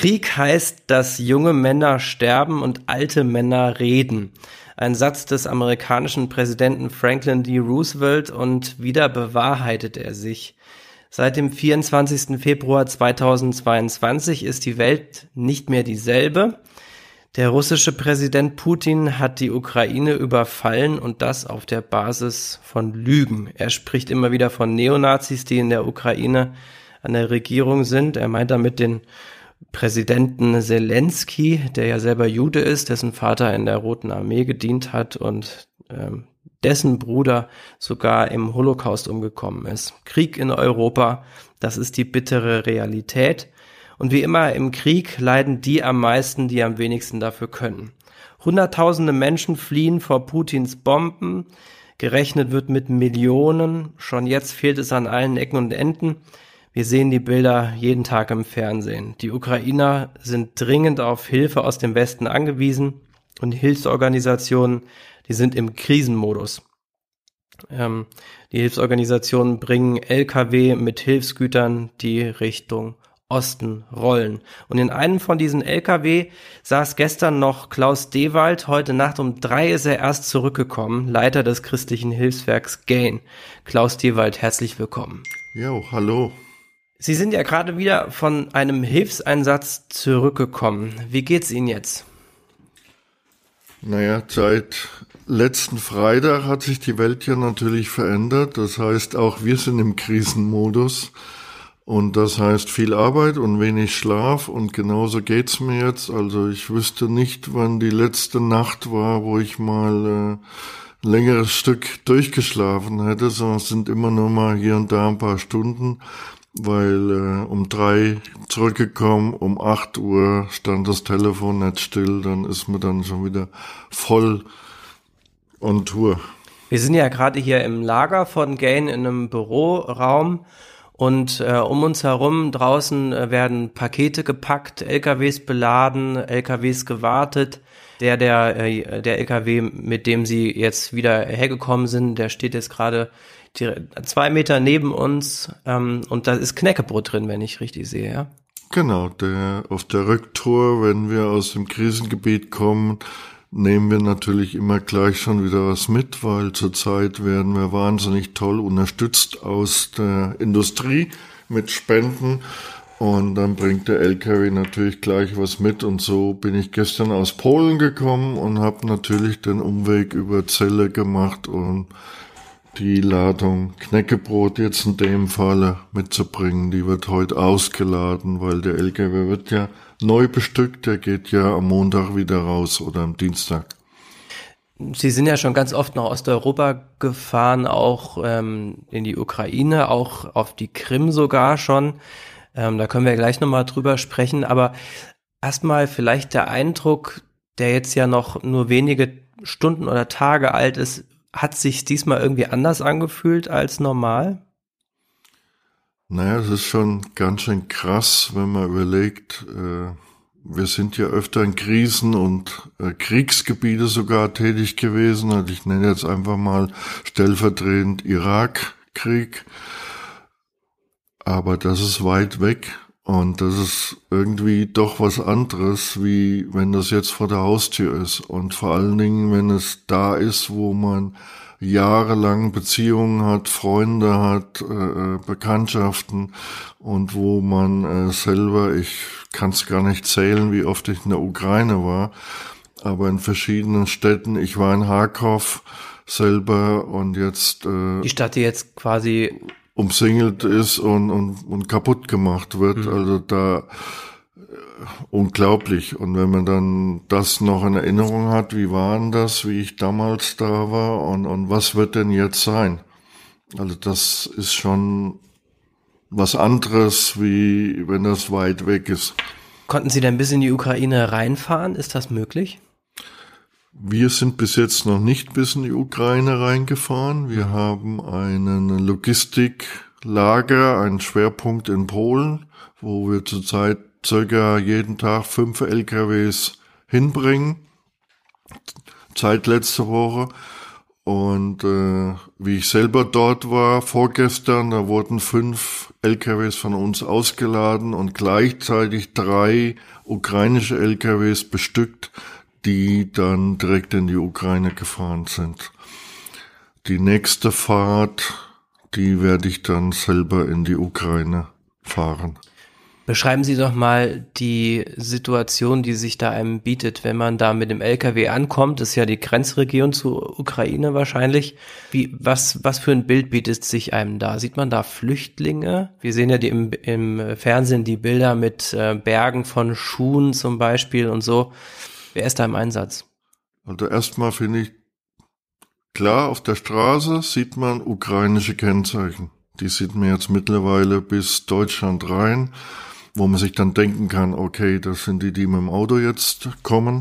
Krieg heißt, dass junge Männer sterben und alte Männer reden. Ein Satz des amerikanischen Präsidenten Franklin D. Roosevelt, und wieder bewahrheitet er sich. Seit dem 24. Februar 2022 ist die Welt nicht mehr dieselbe. Der russische Präsident Putin hat die Ukraine überfallen, und das auf der Basis von Lügen. Er spricht immer wieder von Neonazis, die in der Ukraine an der Regierung sind. Er meint damit den Präsidenten Zelensky, der ja selber Jude ist, dessen Vater in der Roten Armee gedient hat und dessen Bruder sogar im Holocaust umgekommen ist. Krieg in Europa, das ist die bittere Realität. Und wie immer im Krieg leiden die am meisten, die am wenigsten dafür können. Hunderttausende Menschen fliehen vor Putins Bomben. Gerechnet wird mit Millionen. Schon jetzt fehlt es an allen Ecken und Enden. Wir sehen die Bilder jeden Tag im Fernsehen. Die Ukrainer sind dringend auf Hilfe aus dem Westen angewiesen. Und die Hilfsorganisationen, die sind im Krisenmodus. Die Hilfsorganisationen bringen LKW mit Hilfsgütern, die Richtung Osten rollen. Und in einem von diesen LKW saß gestern noch Klaus Dewald. Heute Nacht um 3 ist er erst zurückgekommen, Leiter des christlichen Hilfswerks Gain. Klaus Dewald, herzlich willkommen. Jo, hallo. Sie sind ja gerade wieder von einem Hilfseinsatz zurückgekommen. Wie geht's Ihnen jetzt? Naja, seit letzten Freitag hat sich die Welt ja natürlich verändert. Das heißt, auch wir sind im Krisenmodus. Und das heißt viel Arbeit und wenig Schlaf, und genauso geht's mir jetzt. Also ich wüsste nicht, wann die letzte Nacht war, wo ich mal ein längeres Stück durchgeschlafen hätte, sondern es sind immer nur mal hier und da ein paar Stunden, weil um 3 zurückgekommen, um 8 Uhr stand das Telefon nicht still, dann ist man dann schon wieder voll on Tour. Wir sind ja gerade hier im Lager von Gain in einem Büroraum. Und um uns herum draußen werden Pakete gepackt, LKWs beladen, LKWs gewartet. Der LKW, mit dem Sie jetzt wieder hergekommen sind, der steht jetzt gerade 2 Meter neben uns, und da ist Knäckebrot drin, wenn ich richtig sehe, ja? Genau, auf der Rücktour, wenn wir aus dem Krisengebiet kommen, nehmen wir natürlich immer gleich schon wieder was mit, weil zurzeit werden wir wahnsinnig toll unterstützt aus der Industrie mit Spenden, und dann bringt der LKW natürlich gleich was mit, und so bin ich gestern aus Polen gekommen und habe natürlich den Umweg über Celle gemacht, um die Ladung Knäckebrot jetzt in dem Falle mitzubringen. Die wird heute ausgeladen, weil der LKW wird ja neu bestückt, der geht ja am Montag wieder raus oder am Dienstag. Sie sind ja schon ganz oft nach Osteuropa gefahren, auch in die Ukraine, auch auf die Krim sogar schon. Da können wir gleich nochmal drüber sprechen, aber erstmal vielleicht der Eindruck, der jetzt ja noch nur wenige Stunden oder Tage alt ist, hat sich diesmal irgendwie anders angefühlt als normal? Naja, es ist schon ganz schön krass, wenn man überlegt, wir sind ja öfter in Krisen und Kriegsgebiete sogar tätig gewesen. Also ich nenne jetzt einfach mal stellvertretend Irakkrieg. Aber das ist weit weg, und das ist irgendwie doch was anderes, wie wenn das jetzt vor der Haustür ist. Und vor allen Dingen, wenn es da ist, wo man jahrelang Beziehungen hat, Freunde hat, Bekanntschaften, und wo man selber, ich kann es gar nicht zählen, wie oft ich in der Ukraine war, aber in verschiedenen Städten. Ich war in Charkow selber, und jetzt die Stadt, die jetzt quasi umsingelt ist und kaputt gemacht wird. Also da unglaublich. Und wenn man dann das noch in Erinnerung hat, wie war denn das, wie ich damals da war, und was wird denn jetzt sein? Also das ist schon was anderes, wie wenn das weit weg ist. Konnten Sie denn bis in die Ukraine reinfahren? Ist das möglich? Wir sind bis jetzt noch nicht bis in die Ukraine reingefahren. Wir haben einen Logistiklager, einen Schwerpunkt in Polen, wo wir zurzeit circa jeden Tag 5 LKWs hinbringen. Seit letzter Woche. Und wie ich selber dort war, vorgestern, da wurden 5 LKWs von uns ausgeladen und gleichzeitig 3 ukrainische LKWs bestückt, die dann direkt in die Ukraine gefahren sind. Die nächste Fahrt, die werde ich dann selber in die Ukraine fahren. Beschreiben Sie doch mal die Situation, die sich da einem bietet, wenn man da mit dem LKW ankommt. Das ist ja die Grenzregion zur Ukraine wahrscheinlich. Was für ein Bild bietet sich einem da? Sieht man da Flüchtlinge? Wir sehen ja im Fernsehen die Bilder mit Bergen von Schuhen zum Beispiel und so. Wer ist da im Einsatz? Also erstmal finde ich, klar, auf der Straße sieht man ukrainische Kennzeichen. Die sieht man jetzt mittlerweile bis Deutschland rein, wo man sich dann denken kann, okay, das sind die mit dem Auto jetzt kommen.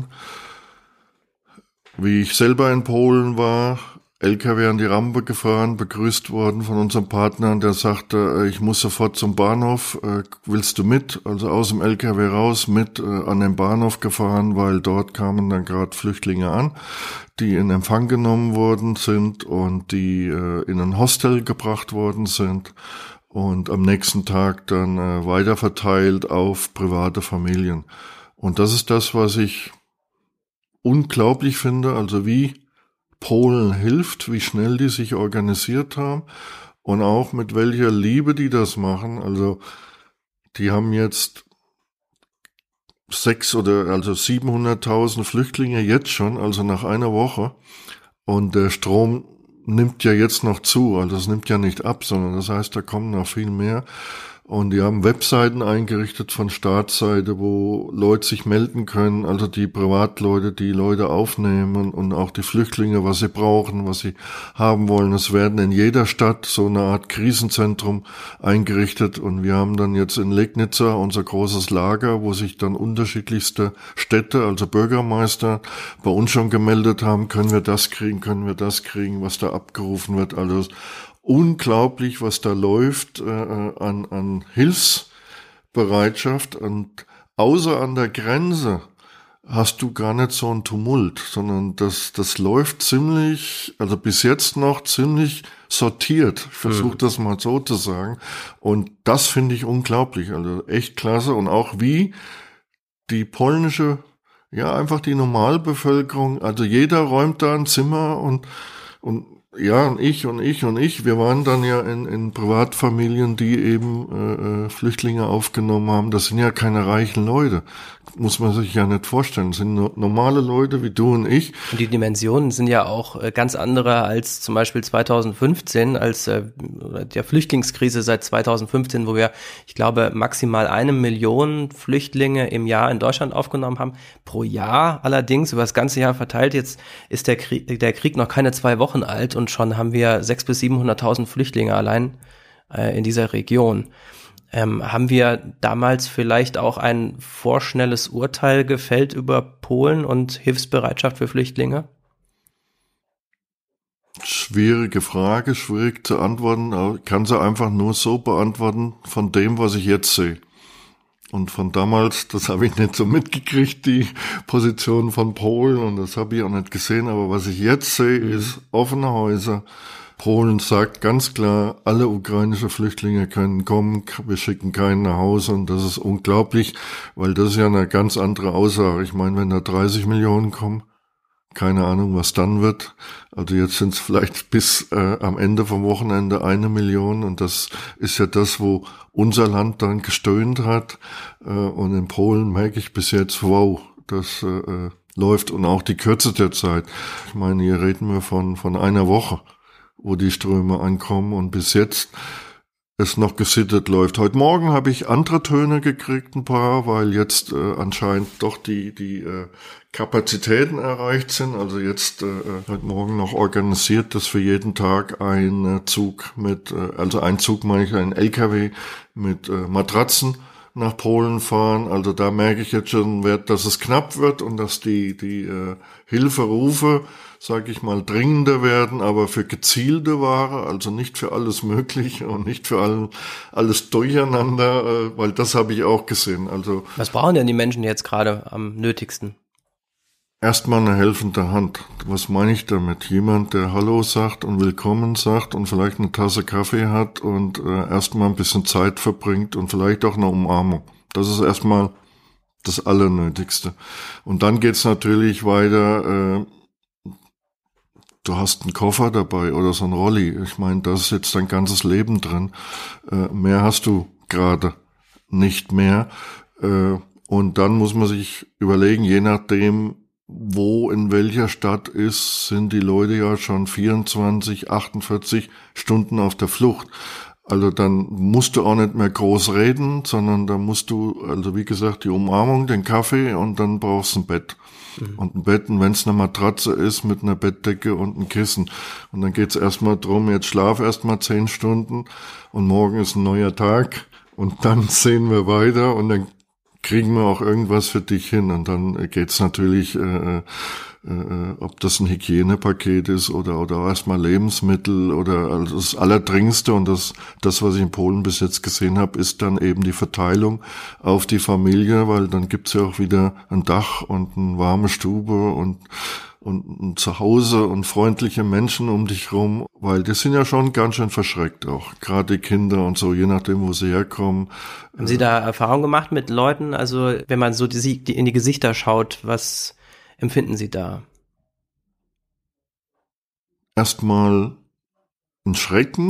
Wie ich selber in Polen war, LKW an die Rampe gefahren, begrüßt worden von unserem Partner, der sagte, ich muss sofort zum Bahnhof, willst du mit? Also aus dem LKW raus, mit an den Bahnhof gefahren, weil dort kamen dann gerade Flüchtlinge an, die in Empfang genommen worden sind und die in ein Hostel gebracht worden sind und am nächsten Tag dann weiterverteilt auf private Familien. Und das ist das, was ich unglaublich finde, also wie Polen hilft, wie schnell die sich organisiert haben und auch mit welcher Liebe die das machen. Also die haben jetzt 700.000 Flüchtlinge jetzt schon, also nach einer Woche. Und der Strom nimmt ja jetzt noch zu, also es nimmt ja nicht ab, sondern das heißt, da kommen noch viel mehr. Und die haben Webseiten eingerichtet von Staatsseite, wo Leute sich melden können, also die Privatleute, die Leute aufnehmen und auch die Flüchtlinge, was sie brauchen, was sie haben wollen. Es werden in jeder Stadt so eine Art Krisenzentrum eingerichtet und wir haben dann jetzt in Legnica unser großes Lager, wo sich dann unterschiedlichste Städte, also Bürgermeister, bei uns schon gemeldet haben, können wir das kriegen, was da abgerufen wird, alles. Unglaublich, was da läuft an Hilfsbereitschaft und außer an der Grenze hast du gar nicht so einen Tumult, sondern das läuft ziemlich, also bis jetzt noch ziemlich sortiert. Ich versuche das mal so zu sagen und das finde ich unglaublich, also echt klasse und auch wie die polnische, ja einfach die Normalbevölkerung, also jeder räumt da ein Zimmer und ja, und ich. Wir waren dann ja in Privatfamilien, die eben Flüchtlinge aufgenommen haben. Das sind ja keine reichen Leute. Muss man sich ja nicht vorstellen. Das sind normale Leute wie du und ich. Und die Dimensionen sind ja auch ganz andere als zum Beispiel 2015, als der Flüchtlingskrise seit 2015, wo wir, ich glaube, maximal 1 Million Flüchtlinge im Jahr in Deutschland aufgenommen haben. Pro Jahr allerdings, über das ganze Jahr verteilt. Jetzt ist der Krieg noch keine 2 Wochen alt und schon haben wir 600.000 bis 700.000 Flüchtlinge allein in dieser Region. Haben wir damals vielleicht auch ein vorschnelles Urteil gefällt über Polen und Hilfsbereitschaft für Flüchtlinge? Schwierige Frage, schwierig zu antworten. Ich kann sie einfach nur so beantworten von dem, was ich jetzt sehe. Und von damals, das habe ich nicht so mitgekriegt, die Position von Polen, und das habe ich auch nicht gesehen. Aber was ich jetzt sehe, ist offene Häuser. Polen sagt ganz klar, alle ukrainische Flüchtlinge können kommen, wir schicken keinen nach Hause, und das ist unglaublich, weil das ist ja eine ganz andere Aussage. Ich meine, wenn da 30 Millionen kommen, keine Ahnung, was dann wird. Also jetzt sind es vielleicht bis am Ende vom Wochenende 1 Million, und das ist ja das, wo unser Land dann gestöhnt hat. Und in Polen merke ich bis jetzt, wow, das läuft, und auch die Kürze der Zeit. Ich meine, hier reden wir von einer Woche, wo die Ströme ankommen, und bis jetzt es noch gesittet läuft. Heute Morgen habe ich andere Töne gekriegt, ein paar, weil jetzt anscheinend doch die Kapazitäten erreicht sind. Also jetzt heute Morgen noch organisiert, dass für jeden Tag ein Zug ein LKW mit Matratzen nach Polen fahren. Also da merke ich jetzt schon, dass es knapp wird und dass die Hilferufe, sage ich mal, dringender werden, aber für gezielte Ware, also nicht für alles Mögliche und nicht für alles durcheinander, weil das habe ich auch gesehen. Also was brauchen denn die Menschen jetzt gerade am nötigsten? Erstmal eine helfende Hand. Was meine ich damit? Jemand, der Hallo sagt und Willkommen sagt und vielleicht eine Tasse Kaffee hat und erstmal ein bisschen Zeit verbringt und vielleicht auch eine Umarmung. Das ist erstmal das Allernötigste. Und dann geht's natürlich weiter. Du hast einen Koffer dabei oder so ein Rolli. Ich meine, da ist jetzt dein ganzes Leben drin. Mehr hast du gerade nicht mehr. Und dann muss man sich überlegen, je nachdem, wo in welcher Stadt ist, sind die Leute ja schon 24, 48 Stunden auf der Flucht. Also dann musst du auch nicht mehr groß reden, sondern da musst du, also wie gesagt, die Umarmung, den Kaffee und dann brauchst du ein Bett. Und ein Bett, und wenn es eine Matratze ist mit einer Bettdecke und einem Kissen. Und dann geht's erstmal drum, jetzt schlaf erstmal 10 Stunden und morgen ist ein neuer Tag und dann sehen wir weiter und dann kriegen wir auch irgendwas für dich hin. Und dann geht's natürlich, ob das ein Hygienepaket ist oder erstmal Lebensmittel oder also das Allerdringendste. Und das, was ich in Polen bis jetzt gesehen habe, ist dann eben die Verteilung auf die Familie, weil dann gibt's ja auch wieder ein Dach und eine warme Stube und ein Zuhause und freundliche Menschen um dich rum, weil die sind ja schon ganz schön verschreckt auch, gerade die Kinder und so, je nachdem, wo sie herkommen. Haben Sie da Erfahrung gemacht mit Leuten? Also wenn man so in die Gesichter schaut, was empfinden Sie da? Erstmal ein Schrecken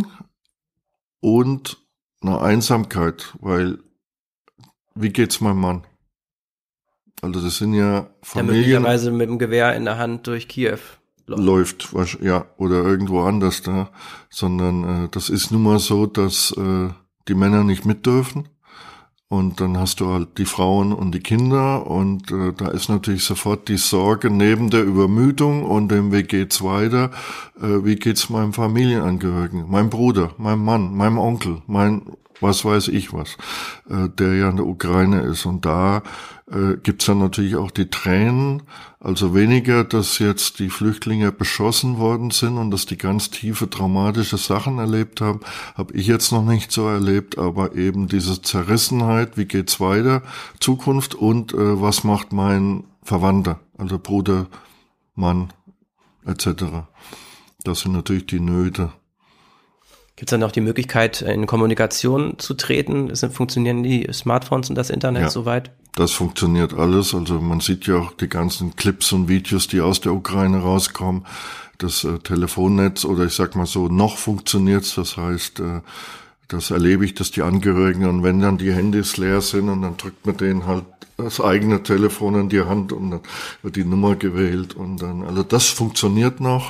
und eine Einsamkeit, weil wie geht's meinem Mann? Also das sind ja Familien. Der möglicherweise mit dem Gewehr in der Hand durch Kiew läuft, ja, oder irgendwo anders da, sondern das ist nun mal so, dass die Männer nicht mit dürfen und dann hast du halt die Frauen und die Kinder und da ist natürlich sofort die Sorge neben der Übermüdung und dem wie geht's weiter, wie geht's meinem Familienangehörigen, meinem Bruder, meinem Mann, meinem Onkel, was weiß ich was, der ja in der Ukraine ist. Und da gibt's dann natürlich auch die Tränen, also weniger, dass jetzt die Flüchtlinge beschossen worden sind und dass die ganz tiefe traumatische Sachen erlebt haben, habe ich jetzt noch nicht so erlebt, aber eben diese Zerrissenheit, wie geht's weiter, Zukunft und was macht mein Verwandter, also Bruder, Mann etc. Das sind natürlich die Nöte. Gibt es dann auch die Möglichkeit, in Kommunikation zu treten? Funktionieren die Smartphones und das Internet soweit? Das funktioniert alles. Also man sieht ja auch die ganzen Clips und Videos, die aus der Ukraine rauskommen. Das Telefonnetz oder ich sag mal so, noch funktioniert's. Das heißt, das erlebe ich, dass die Angehörigen und wenn dann die Handys leer sind und dann drückt man denen halt das eigene Telefon in die Hand und dann wird die Nummer gewählt und dann, also das funktioniert noch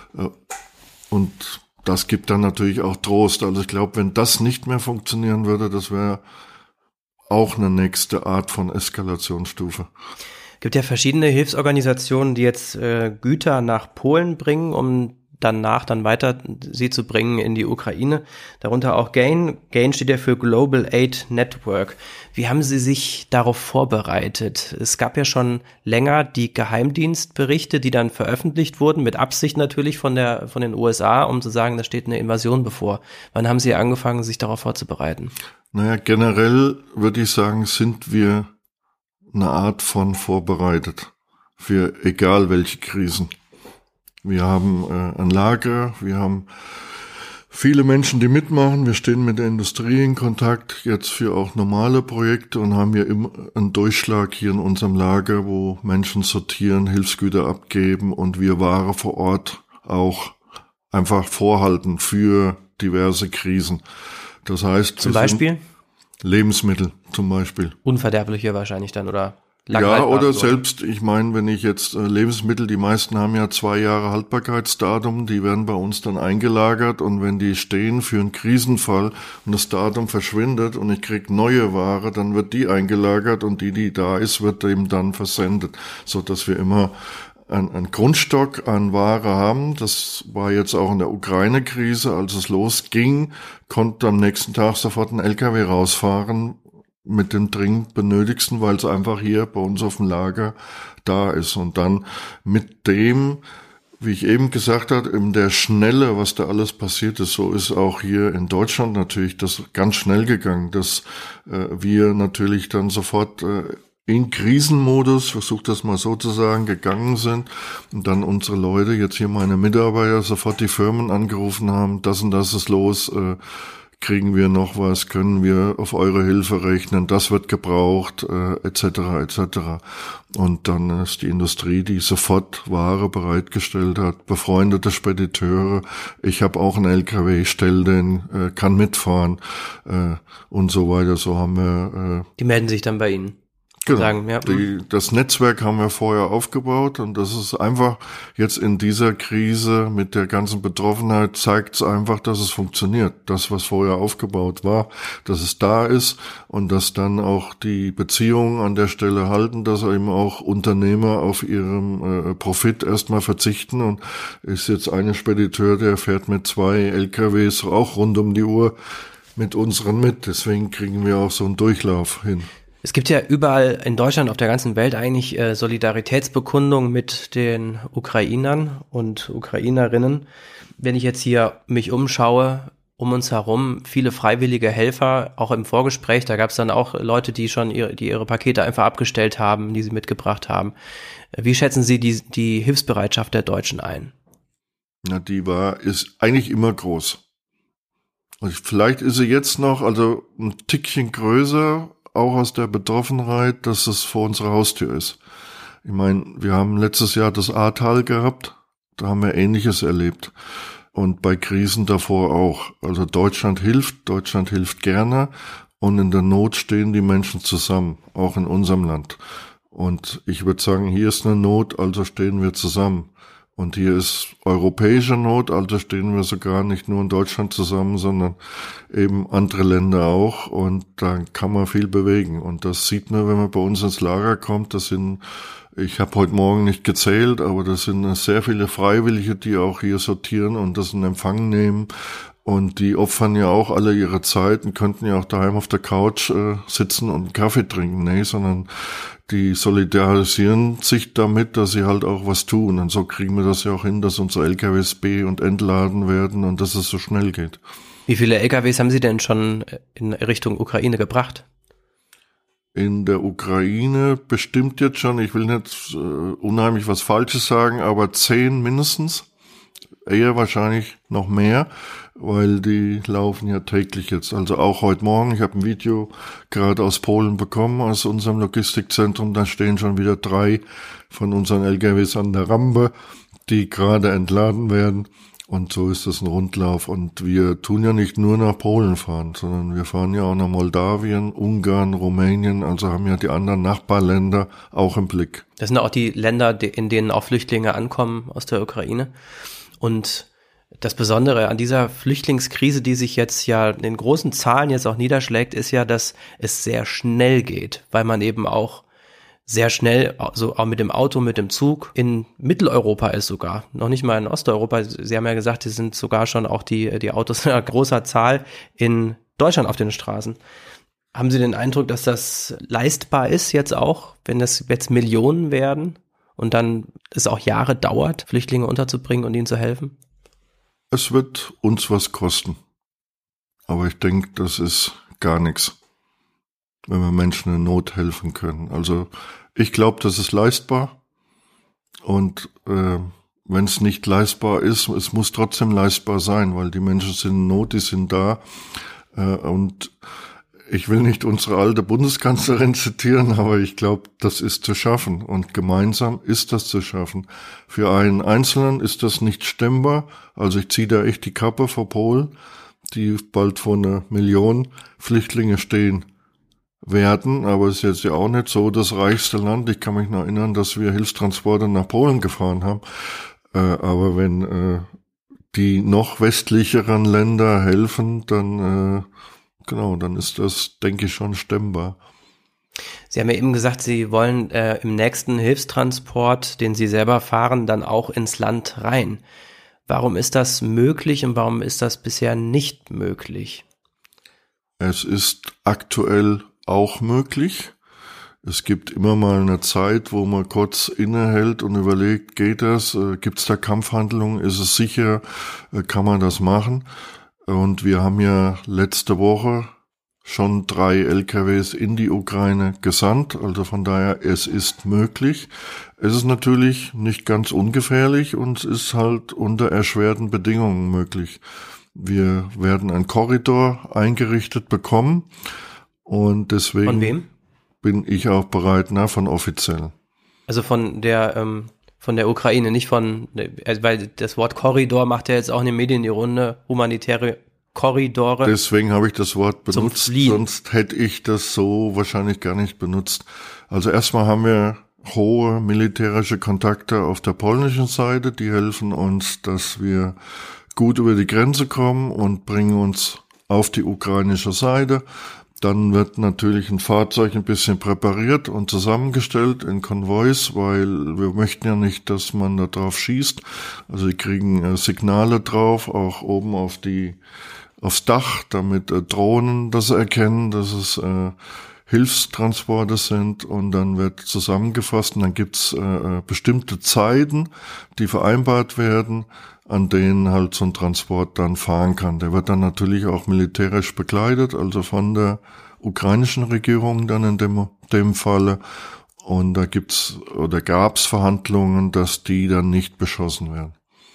und das gibt dann natürlich auch Trost. Also ich glaube, wenn das nicht mehr funktionieren würde, das wäre auch eine nächste Art von Eskalationsstufe. Es gibt ja verschiedene Hilfsorganisationen, die jetzt Güter nach Polen bringen, um danach dann weiter sie zu bringen in die Ukraine. Darunter auch GAIN. GAIN steht ja für Global Aid Network. Wie haben Sie sich darauf vorbereitet? Es gab ja schon länger die Geheimdienstberichte, die dann veröffentlicht wurden, mit Absicht natürlich von den USA, um zu sagen, da steht eine Invasion bevor. Wann haben Sie angefangen, sich darauf vorzubereiten? Naja, generell würde ich sagen, sind wir eine Art von vorbereitet für egal welche Krisen. Wir haben ein Lager, wir haben viele Menschen, die mitmachen. Wir stehen mit der Industrie in Kontakt, jetzt für auch normale Projekte und haben hier immer einen Durchschlag hier in unserem Lager, wo Menschen sortieren, Hilfsgüter abgeben und wir Ware vor Ort auch einfach vorhalten für diverse Krisen. Das heißt, zum Beispiel? Lebensmittel zum Beispiel. Unverderbliche wahrscheinlich dann, oder? Ja, oder selbst, ich meine, wenn ich jetzt Lebensmittel, die meisten haben ja 2 Jahre Haltbarkeitsdatum, die werden bei uns dann eingelagert und wenn die stehen für einen Krisenfall und das Datum verschwindet und ich krieg neue Ware, dann wird die eingelagert und die da ist, wird eben dann versendet, so dass wir immer einen Grundstock an Ware haben. Das war jetzt auch in der Ukraine-Krise, als es losging, konnte am nächsten Tag sofort ein LKW rausfahren mit dem dringend Benötigsten, weil es einfach hier bei uns auf dem Lager da ist. Und dann mit dem, wie ich eben gesagt habe, in der Schnelle, was da alles passiert ist, so ist auch hier in Deutschland natürlich das ganz schnell gegangen, dass wir natürlich dann sofort in Krisenmodus, versuch das mal so zu sagen, gegangen sind und dann unsere Leute, jetzt hier meine Mitarbeiter, sofort die Firmen angerufen haben, das und das ist los, kriegen wir noch was, können wir auf eure Hilfe rechnen, das wird gebraucht, etc. etc. Und dann ist die Industrie, die sofort Ware bereitgestellt hat, befreundete Spediteure, ich habe auch einen LKW, stell den, kann mitfahren und so weiter. So haben wir... die melden sich dann bei Ihnen. Genau. Sagen, ja. Das Netzwerk haben wir vorher aufgebaut und das ist einfach jetzt in dieser Krise mit der ganzen Betroffenheit zeigt es einfach, dass es funktioniert. Das, was vorher aufgebaut war, dass es da ist und dass dann auch die Beziehungen an der Stelle halten, dass eben auch Unternehmer auf ihrem Profit erstmal verzichten und ist jetzt ein Spediteur, der fährt mit 2 LKWs auch rund um die Uhr mit unseren mit. Deswegen kriegen wir auch so einen Durchlauf hin. Es gibt ja überall in Deutschland, auf der ganzen Welt eigentlich Solidaritätsbekundungen mit den Ukrainern und Ukrainerinnen. Wenn ich jetzt hier mich umschaue, um uns herum, viele freiwillige Helfer, auch im Vorgespräch, da gab es dann auch Leute, die schon ihre Pakete einfach abgestellt haben, die sie mitgebracht haben. Wie schätzen Sie die Hilfsbereitschaft der Deutschen ein? Na, ist eigentlich immer groß. Und vielleicht ist sie jetzt noch, also ein Tickchen größer, auch aus der Betroffenheit, dass es vor unserer Haustür ist. Ich meine, wir haben letztes Jahr das Ahrtal gehabt, da haben wir Ähnliches erlebt. Und bei Krisen davor auch. Also Deutschland hilft gerne und in der Not stehen die Menschen zusammen, auch in unserem Land. Und ich würde sagen, hier ist eine Not, also stehen wir zusammen. Und hier ist europäische Not, also stehen wir sogar nicht nur in Deutschland zusammen, sondern eben andere Länder auch. Und da kann man viel bewegen. Und das sieht man, wenn man bei uns ins Lager kommt. Ich habe heute Morgen nicht gezählt, aber das sind sehr viele Freiwillige, die auch hier sortieren und das in Empfang nehmen. Und die opfern ja auch alle ihre Zeit und könnten ja auch daheim auf der Couch sitzen und einen Kaffee trinken. Nee, sondern die solidarisieren sich damit, dass sie halt auch was tun. Und so kriegen wir das ja auch hin, dass unsere LKWs be- und entladen werden und dass es so schnell geht. Wie viele LKWs haben Sie denn schon in Richtung Ukraine gebracht? In der Ukraine bestimmt jetzt schon, ich will nicht unheimlich was Falsches sagen, aber 10 mindestens. Eher wahrscheinlich noch mehr, weil die laufen ja täglich jetzt. Also auch heute Morgen, ich habe ein Video gerade aus Polen bekommen, aus unserem Logistikzentrum, da stehen schon wieder 3 von unseren LKWs an der Rampe, die gerade entladen werden. Und so ist das ein Rundlauf. Und wir tun ja nicht nur nach Polen fahren, sondern wir fahren ja auch nach Moldawien, Ungarn, Rumänien, also haben ja die anderen Nachbarländer auch im Blick. Das sind auch die Länder, in denen auch Flüchtlinge ankommen aus der Ukraine. Und das Besondere an dieser Flüchtlingskrise, die sich jetzt ja in großen Zahlen jetzt auch niederschlägt, ist ja, dass es sehr schnell geht, weil man eben auch sehr schnell, so auch mit dem Auto, mit dem Zug in Mitteleuropa ist sogar, noch nicht mal in Osteuropa. Sie haben ja gesagt, sie sind sogar schon auch die Autos in großer Zahl in Deutschland auf den Straßen. Haben Sie den Eindruck, dass das leistbar ist jetzt auch, wenn das jetzt Millionen werden? Und dann es auch Jahre dauert, Flüchtlinge unterzubringen und ihnen zu helfen? Es wird uns was kosten. Aber ich denke, das ist gar nichts, wenn wir Menschen in Not helfen können. Also ich glaube, das ist leistbar. Und wenn es nicht leistbar ist, es muss trotzdem leistbar sein, weil die Menschen sind in Not, die sind da. Und ich will nicht unsere alte Bundeskanzlerin zitieren, aber ich glaube, das ist zu schaffen. Und gemeinsam ist das zu schaffen. Für einen Einzelnen ist das nicht stemmbar. Also ich ziehe da echt die Kappe vor Polen, die bald vor 1 Million Flüchtlinge stehen werden. Aber es ist jetzt ja auch nicht so das reichste Land. Ich kann mich noch erinnern, dass wir Hilfstransporte nach Polen gefahren haben. Aber wenn die noch westlicheren Länder helfen, dann dann ist das, denke ich, schon stemmbar. Sie haben ja eben gesagt, Sie wollen im nächsten Hilfstransport, den Sie selber fahren, dann auch ins Land rein. Warum ist das möglich und warum ist das bisher nicht möglich? Es ist aktuell auch möglich. Es gibt immer mal eine Zeit, wo man kurz innehält und überlegt, geht das? Gibt es da Kampfhandlungen? Ist es sicher? Kann man das machen? Und wir haben ja letzte Woche schon 3 LKWs in die Ukraine gesandt. Also von daher, es ist möglich. Es ist natürlich nicht ganz ungefährlich und es ist halt unter erschwerten Bedingungen möglich. Wir werden einen Korridor eingerichtet bekommen und deswegen Von wem? bin ich auch bereit, von Offiziellen. Also von der Ukraine, nicht weil das Wort Korridor macht ja jetzt auch in den Medien die Runde, humanitäre Korridore. Deswegen habe ich das Wort benutzt, sonst hätte ich das so wahrscheinlich gar nicht benutzt. Also erstmal haben wir hohe militärische Kontakte auf der polnischen Seite, die helfen uns, dass wir gut über die Grenze kommen und bringen uns auf die ukrainische Seite. Dann wird natürlich ein Fahrzeug ein bisschen präpariert und zusammengestellt in Konvois, weil wir möchten ja nicht, dass man da drauf schießt. Also die kriegen Signale drauf, auch oben aufs Dach, damit Drohnen das erkennen, dass es Hilfstransporte sind, und dann wird zusammengefasst und dann gibt's bestimmte Zeiten, die vereinbart werden, an denen halt so ein Transport dann fahren kann. Der wird dann natürlich auch militärisch begleitet, also von der ukrainischen Regierung dann in dem Falle. Und da gab's Verhandlungen, dass die dann nicht beschossen werden.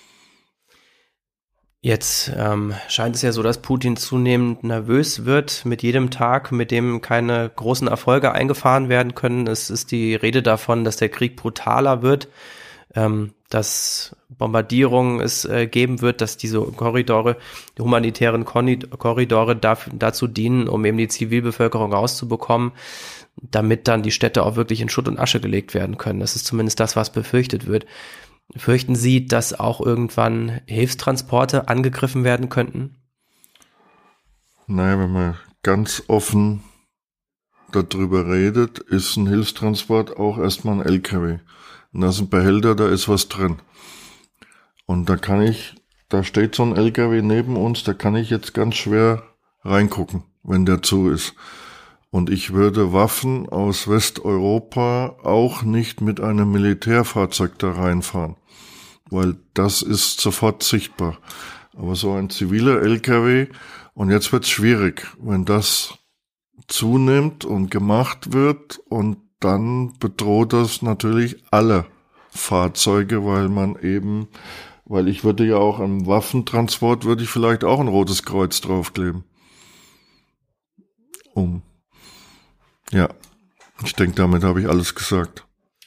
Jetzt scheint es ja so, dass Putin zunehmend nervös wird mit jedem Tag, mit dem keine großen Erfolge eingefahren werden können. Es ist die Rede davon, dass der Krieg brutaler wird, dass Bombardierungen es geben wird, dass diese Korridore, die humanitären Korridore dazu dienen, um eben die Zivilbevölkerung rauszubekommen, damit dann die Städte auch wirklich in Schutt und Asche gelegt werden können. Das ist zumindest das, was befürchtet wird. Fürchten Sie, dass auch irgendwann Hilfstransporte angegriffen werden könnten? Naja, wenn man ganz offen darüber redet, ist ein Hilfstransport auch erstmal ein LKW. Und da sind Behälter, da ist was drin. Und da steht so ein LKW neben uns, da kann ich jetzt ganz schwer reingucken, wenn der zu ist. Und ich würde Waffen aus Westeuropa auch nicht mit einem Militärfahrzeug da reinfahren, weil das ist sofort sichtbar. Aber so ein ziviler LKW, und jetzt wird's schwierig, wenn das zunimmt und gemacht wird, und dann bedroht das natürlich alle Fahrzeuge, weil ich würde ja auch am Waffentransport würde ich vielleicht auch ein rotes Kreuz draufkleben. Ja, ich denke, damit habe ich alles gesagt.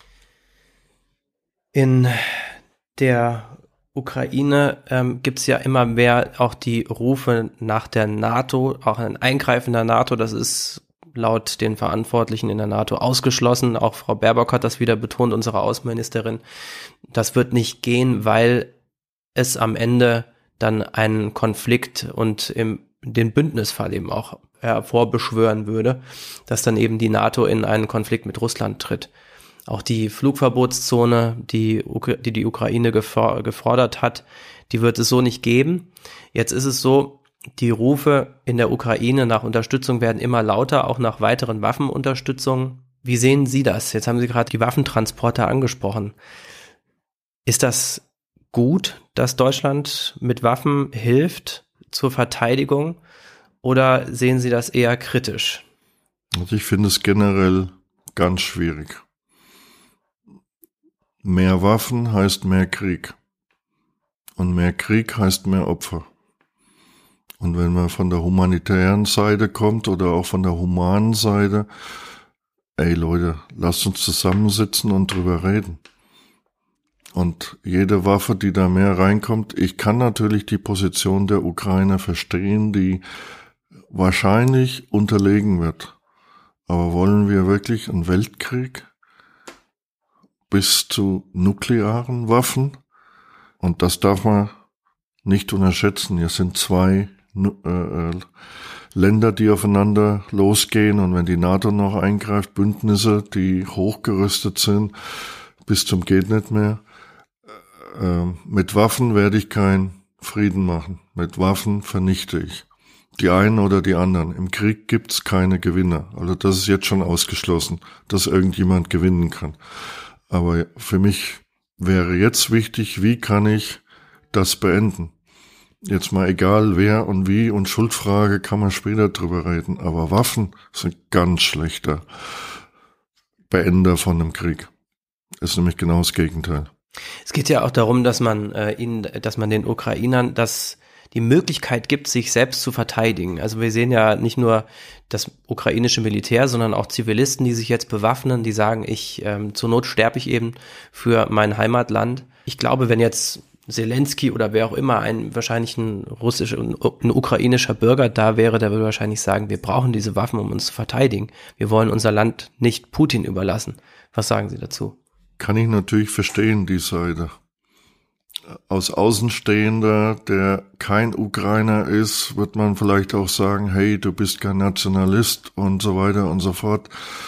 In der Ukraine gibt es ja immer mehr auch die Rufe nach der NATO, auch ein Eingreifen der NATO. Das ist laut den Verantwortlichen in der NATO ausgeschlossen. Auch Frau Baerbock hat das wieder betont, unsere Außenministerin. Das wird nicht gehen, weil es am Ende dann einen Konflikt und den Bündnisfall eben auch hervorbeschwören würde, dass dann eben die NATO in einen Konflikt mit Russland tritt. Auch die Flugverbotszone, die Ukraine gefordert hat, die wird es so nicht geben. Jetzt ist es so, die Rufe in der Ukraine nach Unterstützung werden immer lauter, auch nach weiteren Waffenunterstützungen. Wie sehen Sie das? Jetzt haben Sie gerade die Waffentransporter angesprochen. Ist das gut, dass Deutschland mit Waffen hilft zur Verteidigung, oder sehen Sie das eher kritisch? Also ich finde es generell ganz schwierig. Mehr Waffen heißt mehr Krieg. Und mehr Krieg heißt mehr Opfer. Und wenn man von der humanitären Seite kommt oder auch von der humanen Seite, ey Leute, lasst uns zusammensitzen und drüber reden. Und jede Waffe, die da mehr reinkommt, ich kann natürlich die Position der Ukraine verstehen, die wahrscheinlich unterlegen wird. Aber wollen wir wirklich einen Weltkrieg bis zu nuklearen Waffen? Und das darf man nicht unterschätzen. Hier sind 2 Länder, die aufeinander losgehen, und wenn die NATO noch eingreift, Bündnisse, die hochgerüstet sind, bis zum geht nicht mehr. Mit Waffen werde ich keinen Frieden machen. Mit Waffen vernichte ich. Die einen oder die anderen. Im Krieg gibt's keine Gewinner. Also das ist jetzt schon ausgeschlossen, dass irgendjemand gewinnen kann. Aber für mich wäre jetzt wichtig, wie kann ich das beenden? Jetzt mal egal wer und wie und Schuldfrage kann man später drüber reden, aber Waffen sind ganz schlechter Beender von einem Krieg. Ist nämlich genau das Gegenteil. Es geht ja auch darum, dass man den Ukrainern die Möglichkeit gibt, sich selbst zu verteidigen. Also wir sehen ja nicht nur das ukrainische Militär, sondern auch Zivilisten, die sich jetzt bewaffnen, die sagen, zur Not sterbe ich eben für mein Heimatland. Ich glaube, wenn jetzt Zelensky oder wer auch immer wahrscheinlich ein ukrainischer Bürger da wäre, der würde wahrscheinlich sagen, wir brauchen diese Waffen, um uns zu verteidigen. Wir wollen unser Land nicht Putin überlassen. Was sagen Sie dazu? Kann ich natürlich verstehen, die Seite. Aus Außenstehender, der kein Ukrainer ist, wird man vielleicht auch sagen, hey, du bist kein Nationalist und so weiter und so fort.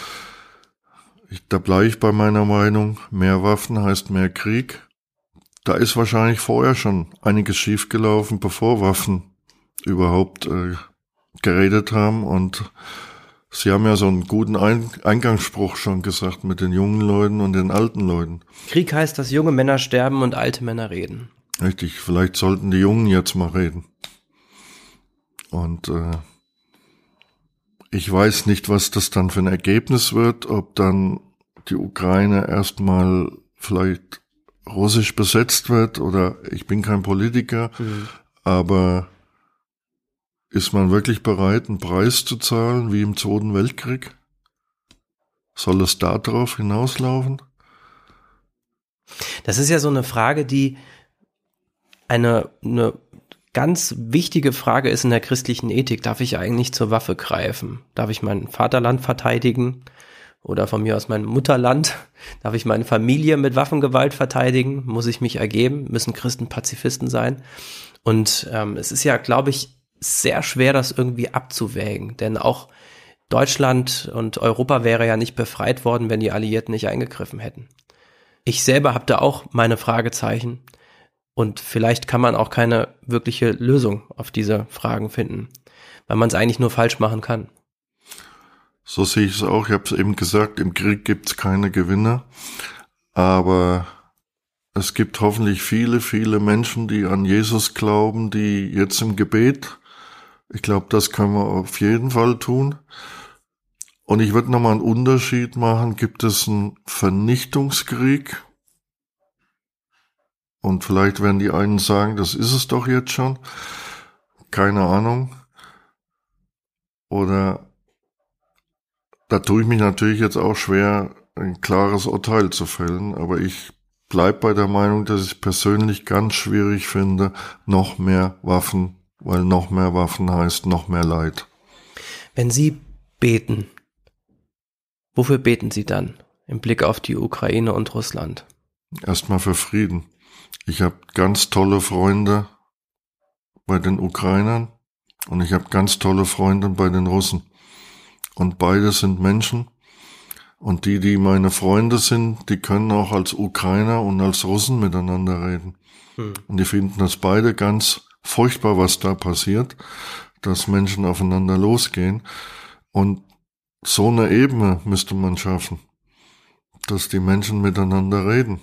Da bleibe ich bei meiner Meinung, mehr Waffen heißt mehr Krieg. Da ist wahrscheinlich vorher schon einiges schiefgelaufen, bevor Waffen überhaupt geredet haben. Und Sie haben ja so einen guten Eingangsspruch schon gesagt mit den jungen Leuten und den alten Leuten. Krieg heißt, dass junge Männer sterben und alte Männer reden. Richtig, vielleicht sollten die Jungen jetzt mal reden. Und ich weiß nicht, was das dann für ein Ergebnis wird, ob dann die Ukraine erstmal vielleicht russisch besetzt wird oder ich bin kein Politiker, aber ist man wirklich bereit, einen Preis zu zahlen, wie im Zweiten Weltkrieg? Soll es darauf hinauslaufen? Das ist ja so eine Frage, die eine ganz wichtige Frage ist in der christlichen Ethik. Darf ich eigentlich zur Waffe greifen? Darf ich mein Vaterland verteidigen? Oder von mir aus mein Mutterland? Darf ich meine Familie mit Waffengewalt verteidigen? Muss ich mich ergeben? Müssen Christen Pazifisten sein? Und es ist ja, glaube ich, sehr schwer, das irgendwie abzuwägen. Denn auch Deutschland und Europa wäre ja nicht befreit worden, wenn die Alliierten nicht eingegriffen hätten. Ich selber habe da auch meine Fragezeichen. Und vielleicht kann man auch keine wirkliche Lösung auf diese Fragen finden, weil man es eigentlich nur falsch machen kann. So sehe ich es auch. Ich habe es eben gesagt, im Krieg gibt es keine Gewinner. Aber es gibt hoffentlich viele, viele Menschen, die an Jesus glauben, die jetzt im Gebet, ich glaube, das können wir auf jeden Fall tun. Und ich würde nochmal einen Unterschied machen. Gibt es einen Vernichtungskrieg? Und vielleicht werden die einen sagen, das ist es doch jetzt schon. Keine Ahnung. Oder da tue ich mich natürlich jetzt auch schwer, ein klares Urteil zu fällen. Aber ich bleibe bei der Meinung, dass ich persönlich ganz schwierig finde, noch mehr Waffen, weil noch mehr Waffen heißt noch mehr Leid. Wenn Sie beten, wofür beten Sie dann im Blick auf die Ukraine und Russland? Erstmal für Frieden. Ich habe ganz tolle Freunde bei den Ukrainern und ich habe ganz tolle Freunde bei den Russen. Und beide sind Menschen. Und die meine Freunde sind, die können auch als Ukrainer und als Russen miteinander reden. Und die finden das beide ganz furchtbar, was da passiert, dass Menschen aufeinander losgehen. Und so eine Ebene müsste man schaffen, dass die Menschen miteinander reden.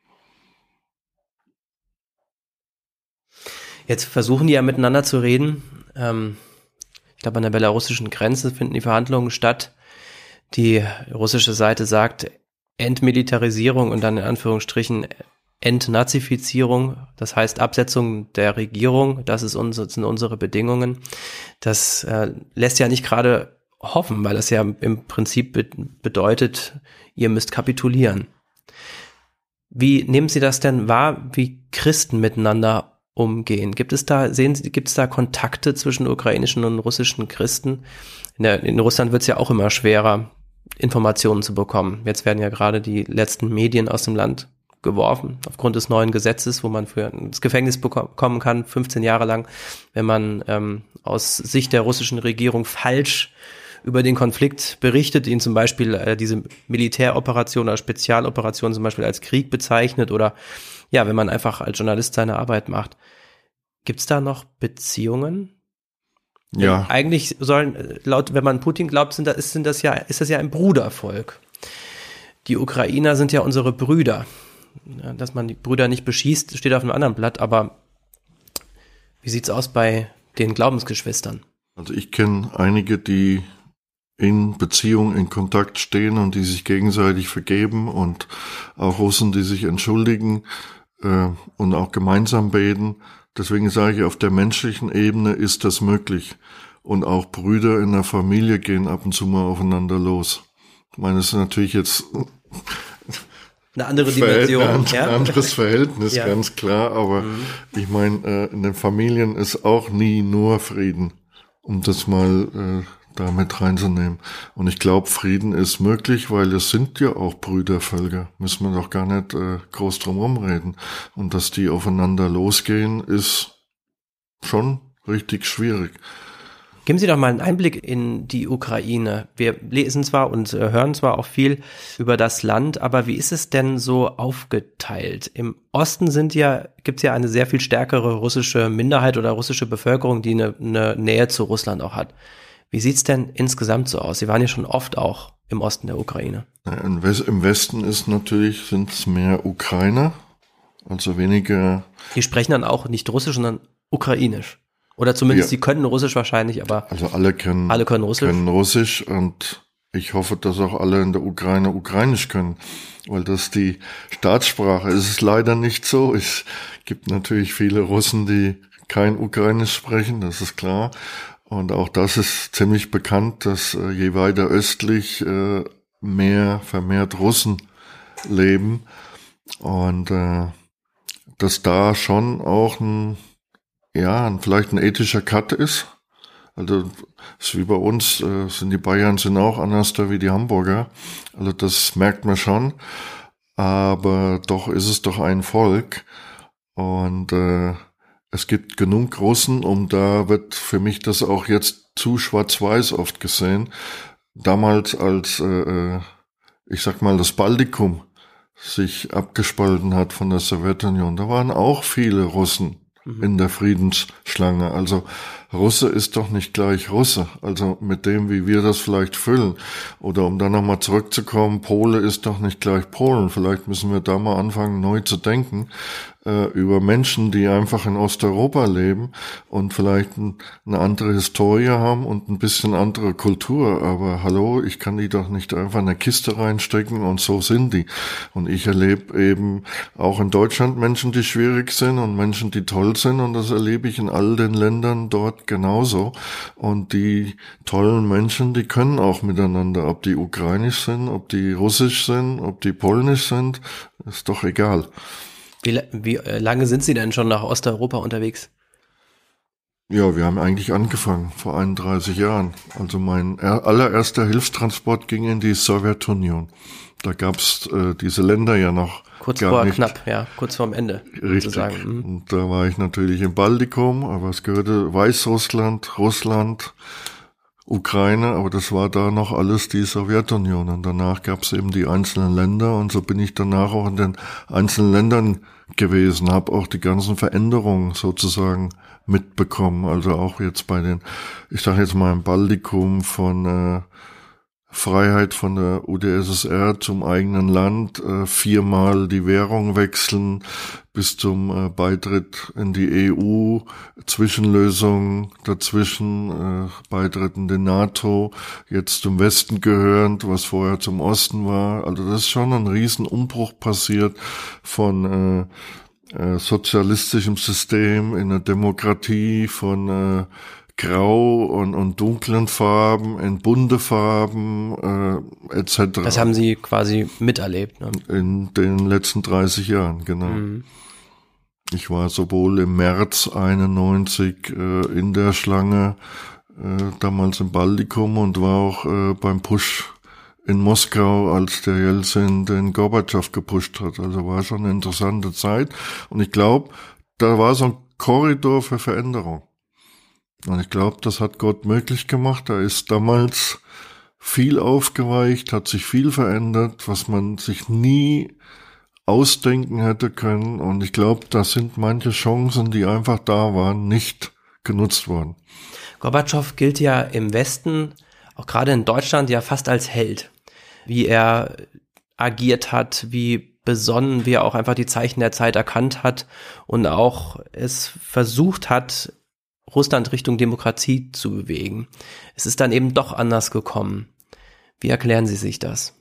Jetzt versuchen die ja miteinander zu reden. Ich glaube, an der belarussischen Grenze finden die Verhandlungen statt. Die russische Seite sagt Entmilitarisierung und dann in Anführungsstrichen Entnazifizierung, das heißt Absetzung der Regierung, sind unsere Bedingungen. Das lässt ja nicht gerade hoffen, weil das ja im Prinzip bedeutet, ihr müsst kapitulieren. Wie nehmen Sie das denn wahr, wie Christen miteinander umgehen? Gibt es da Kontakte zwischen ukrainischen und russischen Christen? In Russland wird es ja auch immer schwerer, Informationen zu bekommen. Jetzt werden ja gerade die letzten Medien aus dem Land geworfen, aufgrund des neuen Gesetzes, wo man ins Gefängnis kommen kann, 15 Jahre lang, wenn man aus Sicht der russischen Regierung falsch über den Konflikt berichtet, ihn zum Beispiel diese Militäroperation oder Spezialoperation zum Beispiel als Krieg bezeichnet oder ja, wenn man einfach als Journalist seine Arbeit macht. Gibt's da noch Beziehungen? Ja. Eigentlich wenn man Putin glaubt, ist das ja ein Brudervolk. Die Ukrainer sind ja unsere Brüder. Dass man die Brüder nicht beschießt, steht auf einem anderen Blatt, aber Wie sieht's aus bei den Glaubensgeschwistern? Also ich kenne einige, die in Beziehung, in Kontakt stehen und die sich gegenseitig vergeben und auch Russen, die sich entschuldigen und auch gemeinsam beten. Deswegen sage ich, auf der menschlichen Ebene ist das möglich. Und auch Brüder in der Familie gehen ab und zu mal aufeinander los. Ich meine, das ist natürlich jetzt eine andere Dimension. Ein anderes Verhältnis, ja. Ganz klar. Aber ich meine, in den Familien ist auch nie nur Frieden, um das mal da mit reinzunehmen. Und ich glaube, Frieden ist möglich, weil es sind ja auch Brüdervölker. Müssen wir doch gar nicht groß drum rumreden. Und dass die aufeinander losgehen, ist schon richtig schwierig. Geben Sie doch mal einen Einblick in die Ukraine. Wir lesen zwar und hören zwar auch viel über das Land, aber wie ist es denn so aufgeteilt? Im Osten gibt's ja eine sehr viel stärkere russische Minderheit oder russische Bevölkerung, die eine Nähe zu Russland auch hat. Wie sieht's denn insgesamt so aus? Sie waren ja schon oft auch im Osten der Ukraine. Im Westen sind's mehr Ukrainer, also weniger. Die sprechen dann auch nicht Russisch, sondern Ukrainisch. Oder zumindest, sie können Russisch wahrscheinlich, aber also alle können Russisch und ich hoffe, dass auch alle in der Ukraine Ukrainisch können, weil das die Staatssprache ist. Es ist leider nicht so. Es gibt natürlich viele Russen, die kein Ukrainisch sprechen, das ist klar. Und auch das ist ziemlich bekannt, dass je weiter östlich vermehrt Russen leben und dass da schon auch vielleicht ein ethischer Cut ist. Also es ist wie bei uns, die Bayern sind auch anders da wie die Hamburger. Also das merkt man schon. Aber doch ist es doch ein Volk. Und es gibt genug Russen, da wird für mich das auch jetzt zu schwarz-weiß oft gesehen. Damals als, ich sag mal, das Baltikum sich abgespalten hat von der Sowjetunion, da waren auch viele Russen in der Friedensschlange. Also Russe ist doch nicht gleich Russe. Also mit dem, wie wir das vielleicht füllen. Oder um dann nochmal zurückzukommen, Pole ist doch nicht gleich Polen. Vielleicht müssen wir da mal anfangen, neu zu denken über Menschen, die einfach in Osteuropa leben und vielleicht eine andere Historie haben und ein bisschen andere Kultur. Aber hallo, ich kann die doch nicht einfach in eine Kiste reinstecken und so sind die. Und ich erlebe eben auch in Deutschland Menschen, die schwierig sind und Menschen, die toll sind und das erlebe ich in all den Ländern dort genauso. Und die tollen Menschen, die können auch miteinander, ob die ukrainisch sind, ob die russisch sind, ob die polnisch sind, ist doch egal. Wie lange sind Sie denn schon nach Osteuropa unterwegs? Ja, wir haben eigentlich angefangen vor 31 Jahren. Also mein allererster Hilfstransport ging in die Sowjetunion. Da gab's diese Länder ja noch kurz vorm Ende. Richtig. Sozusagen. Und da war ich natürlich im Baltikum, aber es gehörte Weißrussland, Russland, Ukraine, aber das war da noch alles die Sowjetunion. Und danach gab's eben die einzelnen Länder und so bin ich danach auch in den einzelnen Ländern gewesen, habe auch die ganzen Veränderungen sozusagen mitbekommen. Also auch jetzt ich sage jetzt mal im Baltikum von Freiheit von der UdSSR zum eigenen Land, 4-mal die Währung wechseln, bis zum Beitritt in die EU, Zwischenlösung dazwischen, Beitritt in die NATO, jetzt zum Westen gehörend, was vorher zum Osten war. Also das ist schon ein Riesenumbruch passiert von sozialistischem System in eine Demokratie, von Grau und dunklen Farben, in bunte Farben, etc. Das haben Sie quasi miterlebt, ne? In den letzten 30 Jahren, genau. Mhm. Ich war sowohl im März 91 in der Schlange, damals im Baltikum und war auch beim Push in Moskau, als der Jelzin den Gorbatschow gepusht hat. Also war schon eine interessante Zeit. Und ich glaube, da war so ein Korridor für Veränderung. Und ich glaube, das hat Gott möglich gemacht. Da ist damals viel aufgeweicht, hat sich viel verändert, was man sich nie ausdenken hätte können. Und ich glaube, da sind manche Chancen, die einfach da waren, nicht genutzt worden. Gorbatschow gilt ja im Westen, auch gerade in Deutschland, ja fast als Held. Wie er agiert hat, wie besonnen, wie er auch einfach die Zeichen der Zeit erkannt hat und auch es versucht hat, Russland Richtung Demokratie zu bewegen. Es ist dann eben doch anders gekommen. Wie erklären Sie sich das?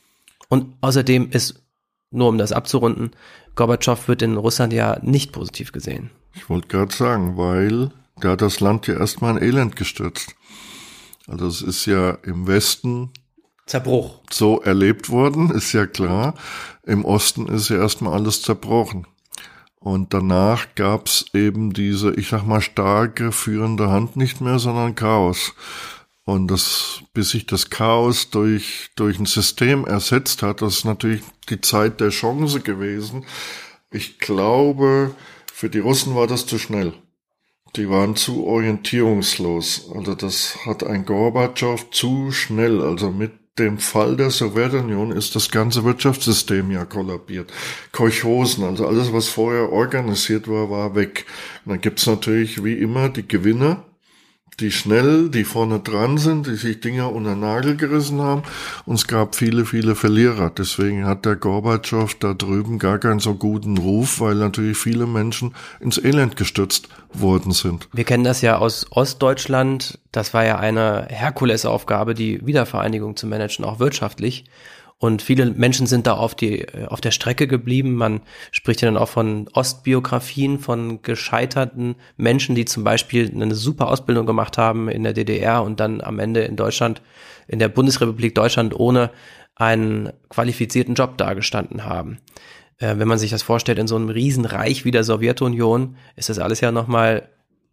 Und außerdem ist, nur um das abzurunden, Gorbatschow wird in Russland ja nicht positiv gesehen. Ich wollte gerade sagen, weil der hat das Land ja erstmal in Elend gestürzt. Also es ist ja im Westen Zerbruch. So erlebt worden, ist ja klar. Im Osten ist ja erstmal alles zerbrochen. Und danach gab's eben diese, ich sag mal, starke führende Hand nicht mehr, sondern Chaos. Und bis sich das Chaos durch ein System ersetzt hat, das ist natürlich die Zeit der Chance gewesen. Ich glaube, für die Russen war das zu schnell. Die waren zu orientierungslos. Also das hat ein Gorbatschow zu schnell, also mit dem Fall der Sowjetunion ist das ganze Wirtschaftssystem ja kollabiert. Kolchosen, also alles, was vorher organisiert war, war weg. Und dann gibt's natürlich wie immer die Gewinner, die schnell, die vorne dran sind, die sich Dinger unter den Nagel gerissen haben. Und es gab viele, viele Verlierer. Deswegen hat der Gorbatschow da drüben gar keinen so guten Ruf, weil natürlich viele Menschen ins Elend gestürzt worden sind. Wir kennen das ja aus Ostdeutschland. Das war ja eine Herkulesaufgabe, die Wiedervereinigung zu managen, auch wirtschaftlich. Und viele Menschen sind da auf der Strecke geblieben. Man spricht ja dann auch von Ostbiografien, von gescheiterten Menschen, die zum Beispiel eine super Ausbildung gemacht haben in der DDR und dann am Ende in Deutschland, in der Bundesrepublik Deutschland ohne einen qualifizierten Job dagestanden haben. Wenn man sich das vorstellt, in so einem Riesenreich wie der Sowjetunion, ist das alles ja nochmal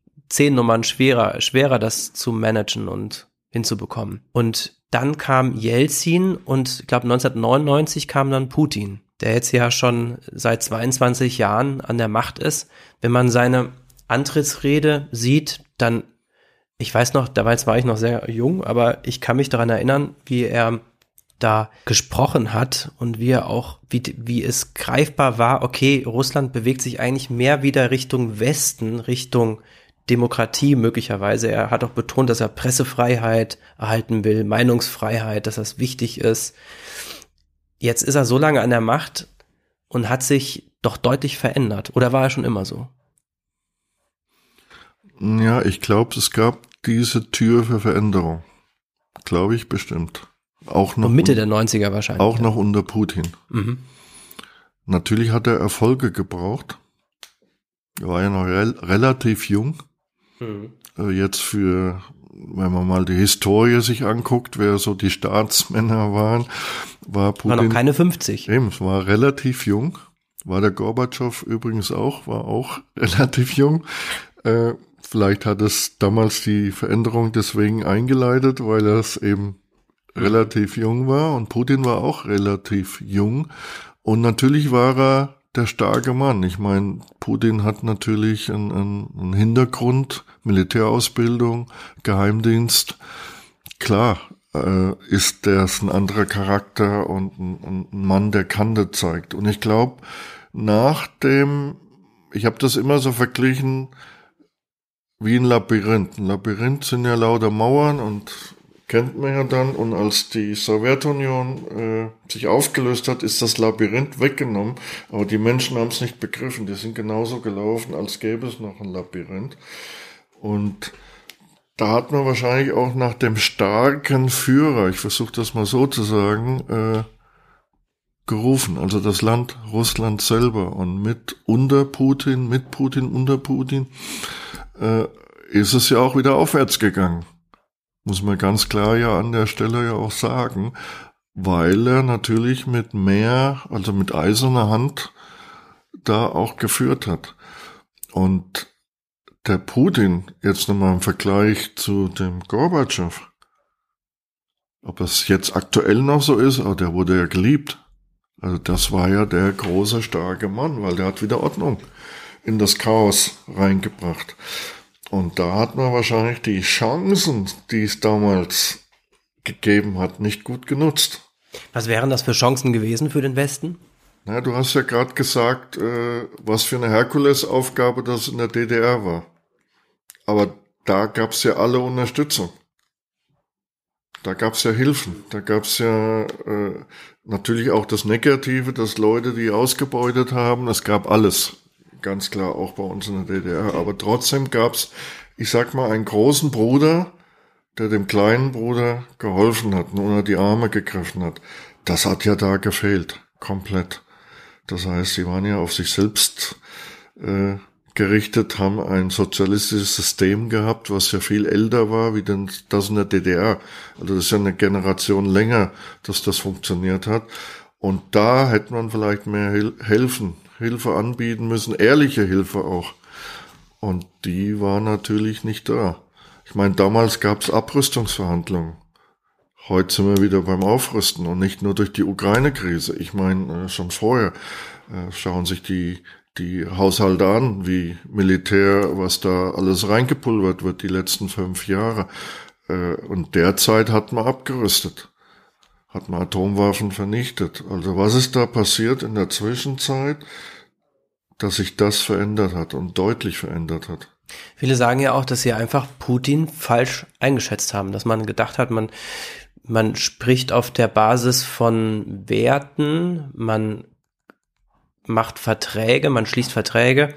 10 Nummern schwerer das zu managen und hinzubekommen. Und dann kam Jelzin und ich glaube 1999 kam dann Putin, der jetzt ja schon seit 22 Jahren an der Macht ist. Wenn man seine Antrittsrede sieht, dann, ich weiß noch, damals war ich noch sehr jung, aber ich kann mich daran erinnern, wie er da gesprochen hat und wie er auch, wie es greifbar war, okay, Russland bewegt sich eigentlich mehr wieder Richtung Westen, Richtung Demokratie möglicherweise. Er hat auch betont, dass er Pressefreiheit erhalten will, Meinungsfreiheit, dass das wichtig ist. Jetzt ist er so lange an der Macht und hat sich doch deutlich verändert. Oder war er schon immer so? Ja, ich glaube, es gab diese Tür für Veränderung. Glaube ich bestimmt. Auch noch Mitte der 90er wahrscheinlich. Auch noch unter Putin. Mhm. Natürlich hat er Erfolge gebraucht. Er war ja noch relativ jung. Jetzt wenn man mal die Historie sich anguckt, wer so die Staatsmänner waren, war Putin. War noch keine 50. Eben, es war relativ jung. War der Gorbatschow übrigens auch, war auch relativ jung. Vielleicht hat es damals die Veränderung deswegen eingeleitet, weil er es eben relativ jung war. Und Putin war auch relativ jung. Und natürlich war er der starke Mann. Ich meine, Putin hat natürlich einen Hintergrund, Militärausbildung, Geheimdienst. Klar, ist das ein anderer Charakter und ein Mann, der Kante zeigt. Und ich glaube, ich habe das immer so verglichen wie ein Labyrinth. Ein Labyrinth sind ja lauter Mauern und kennt man ja dann. Und als die Sowjetunion sich aufgelöst hat, ist das Labyrinth weggenommen. Aber die Menschen haben es nicht begriffen. Die sind genauso gelaufen, als gäbe es noch ein Labyrinth. Und da hat man wahrscheinlich auch nach dem starken Führer, ich versuche das mal so zu sagen, gerufen. Also das Land Russland selber. Und mit Putin, unter Putin, ist es ja auch wieder aufwärts gegangen. Muss man ganz klar ja an der Stelle ja auch sagen, weil er natürlich mit eiserner Hand da auch geführt hat. Und der Putin, jetzt nochmal im Vergleich zu dem Gorbatschow, ob es jetzt aktuell noch so ist, aber der wurde ja geliebt. Also das war ja der große, starke Mann, weil der hat wieder Ordnung in das Chaos reingebracht. Und da hat man wahrscheinlich die Chancen, die es damals gegeben hat, nicht gut genutzt. Was wären das für Chancen gewesen für den Westen? Na, du hast ja gerade gesagt, was für eine Herkulesaufgabe das in der DDR war. Aber da gab's ja alle Unterstützung. Da gab's ja Hilfen. Da gab's ja Natürlich auch das Negative, dass Leute, die ausgebeutet haben, es gab alles. Ganz klar, auch bei uns in der DDR. Aber trotzdem gab's, ich sag mal, einen großen Bruder, der dem kleinen Bruder geholfen hat und unter die Arme gegriffen hat. Das hat ja da gefehlt. Komplett. Das heißt, sie waren ja auf sich selbst gerichtet, haben ein sozialistisches System gehabt, was ja viel älter war wie denn das in der DDR. Also das ist ja eine Generation länger, dass das funktioniert hat. Und da hätte man vielleicht mehr Hilfe anbieten müssen, ehrliche Hilfe auch. Und die war natürlich nicht da. Ich meine, damals gab es Abrüstungsverhandlungen. Heute sind wir wieder beim Aufrüsten und nicht nur durch die Ukraine-Krise. Ich meine, schon vorher schauen sich die Haushalte an, wie Militär, was da alles reingepulvert wird die letzten 5 Jahre. Und derzeit hat man abgerüstet, hat man Atomwaffen vernichtet. Also was ist da passiert in der Zwischenzeit, dass sich das verändert hat und deutlich verändert hat? Viele sagen ja auch, dass sie einfach Putin falsch eingeschätzt haben, dass man gedacht hat, man spricht auf der Basis von Werten, man macht Verträge, man schließt Verträge,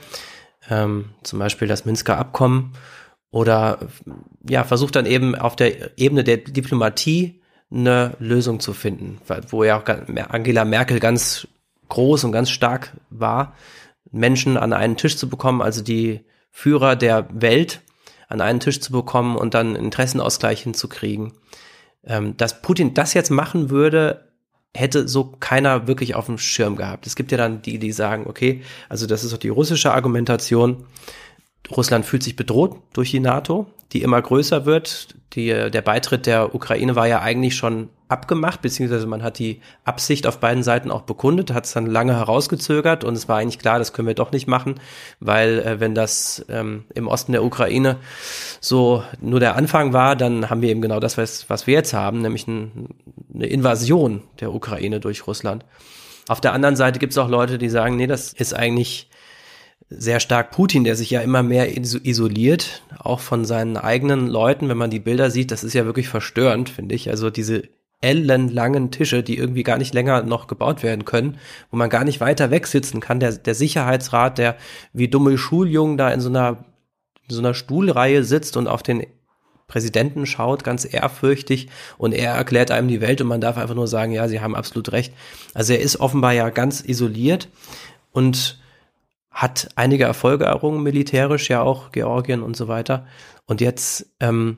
zum Beispiel das Minsker Abkommen, oder ja, versucht dann eben auf der Ebene der Diplomatie eine Lösung zu finden, wo ja auch Angela Merkel ganz groß und ganz stark war, Menschen an einen Tisch zu bekommen, also die Führer der Welt an einen Tisch zu bekommen und dann Interessenausgleich hinzukriegen. Dass Putin das jetzt machen würde, hätte so keiner wirklich auf dem Schirm gehabt. Es gibt ja dann die sagen, okay, also das ist doch die russische Argumentation, Russland fühlt sich bedroht durch die NATO, die immer größer wird. Der Beitritt der Ukraine war ja eigentlich schon abgemacht, beziehungsweise man hat die Absicht auf beiden Seiten auch bekundet, hat es dann lange herausgezögert und es war eigentlich klar, das können wir doch nicht machen, weil wenn das im Osten der Ukraine so nur der Anfang war, dann haben wir eben genau das, was wir jetzt haben, nämlich eine Invasion der Ukraine durch Russland. Auf der anderen Seite gibt es auch Leute, die sagen, nee, das ist eigentlich sehr stark Putin, der sich ja immer mehr isoliert, auch von seinen eigenen Leuten. Wenn man die Bilder sieht, das ist ja wirklich verstörend, finde ich. Also diese ellenlangen Tische, die irgendwie gar nicht länger noch gebaut werden können, wo man gar nicht weiter wegsitzen kann. Der Sicherheitsrat, der wie dumme Schuljungen da in so einer Stuhlreihe sitzt und auf den Präsidenten schaut, ganz ehrfürchtig, und er erklärt einem die Welt und man darf einfach nur sagen, ja, Sie haben absolut recht. Also er ist offenbar ja ganz isoliert und hat einige Erfolge errungen, militärisch ja auch, Georgien und so weiter. Und jetzt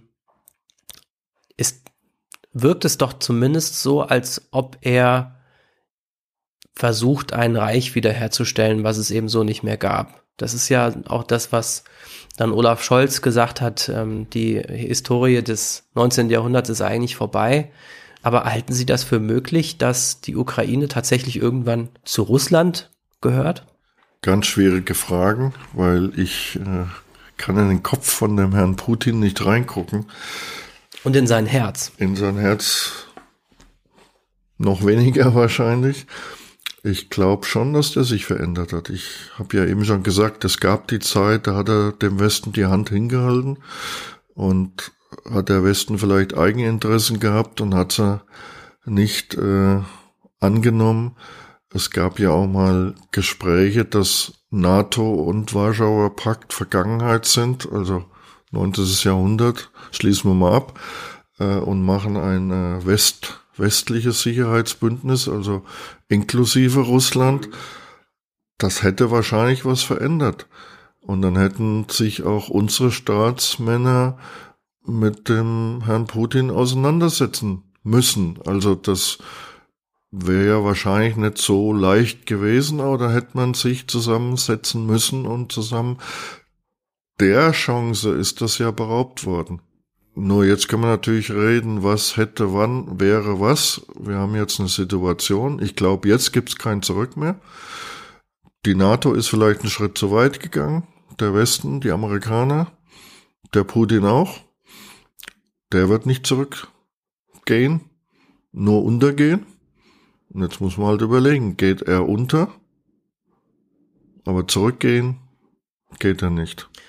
wirkt es doch zumindest so, als ob er versucht, ein Reich wiederherzustellen, was es eben so nicht mehr gab. Das ist ja auch das, was dann Olaf Scholz gesagt hat, die Historie des 19. Jahrhunderts ist eigentlich vorbei. Aber halten Sie das für möglich, dass die Ukraine tatsächlich irgendwann zu Russland gehört? Ganz schwierige Fragen, weil ich kann in den Kopf von dem Herrn Putin nicht reingucken. Und in sein Herz? In sein Herz noch weniger wahrscheinlich. Ich glaube schon, dass der sich verändert hat. Ich habe ja eben schon gesagt, es gab die Zeit, da hat er dem Westen die Hand hingehalten und hat der Westen vielleicht Eigeninteressen gehabt und hat sie nicht angenommen. Es gab ja auch mal Gespräche, dass NATO und Warschauer Pakt Vergangenheit sind, also 19. Jahrhundert, schließen wir mal ab und machen ein westliches Sicherheitsbündnis, also inklusive Russland. Das hätte wahrscheinlich was verändert. Und dann hätten sich auch unsere Staatsmänner mit dem Herrn Putin auseinandersetzen müssen. Also das wäre ja wahrscheinlich nicht so leicht gewesen, aber da hätte man sich zusammensetzen müssen und zusammen. Der Chance ist das ja beraubt worden. Nur jetzt kann man natürlich reden, was hätte, wann, wäre was. Wir haben jetzt eine Situation. Ich glaube, jetzt gibt's kein Zurück mehr. Die NATO ist vielleicht einen Schritt zu weit gegangen. Der Westen, die Amerikaner, der Putin auch. Der wird nicht zurückgehen, nur untergehen. Und jetzt muss man halt überlegen, geht er unter? Aber zurückgehen geht er nicht.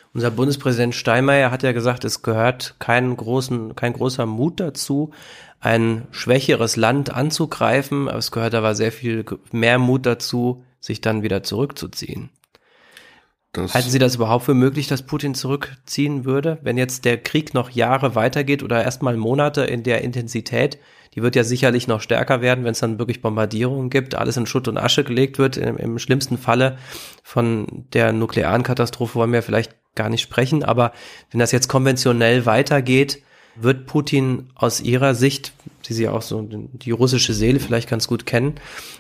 Unser Bundespräsident Steinmeier hat ja gesagt, es gehört kein großer Mut dazu, ein schwächeres Land anzugreifen, aber es gehört aber sehr viel mehr Mut dazu, sich dann wieder zurückzuziehen. Halten Sie das überhaupt für möglich, dass Putin zurückziehen würde, wenn jetzt der Krieg noch Jahre weitergeht oder erstmal Monate in der Intensität? Die wird ja sicherlich noch stärker werden, wenn es dann wirklich Bombardierungen gibt, alles in Schutt und Asche gelegt wird. Im schlimmsten Falle von der nuklearen Katastrophe wollen wir vielleicht gar nicht sprechen, aber wenn das jetzt konventionell weitergeht, wird Putin aus Ihrer Sicht, die Sie auch so die russische Seele vielleicht ganz gut kennen,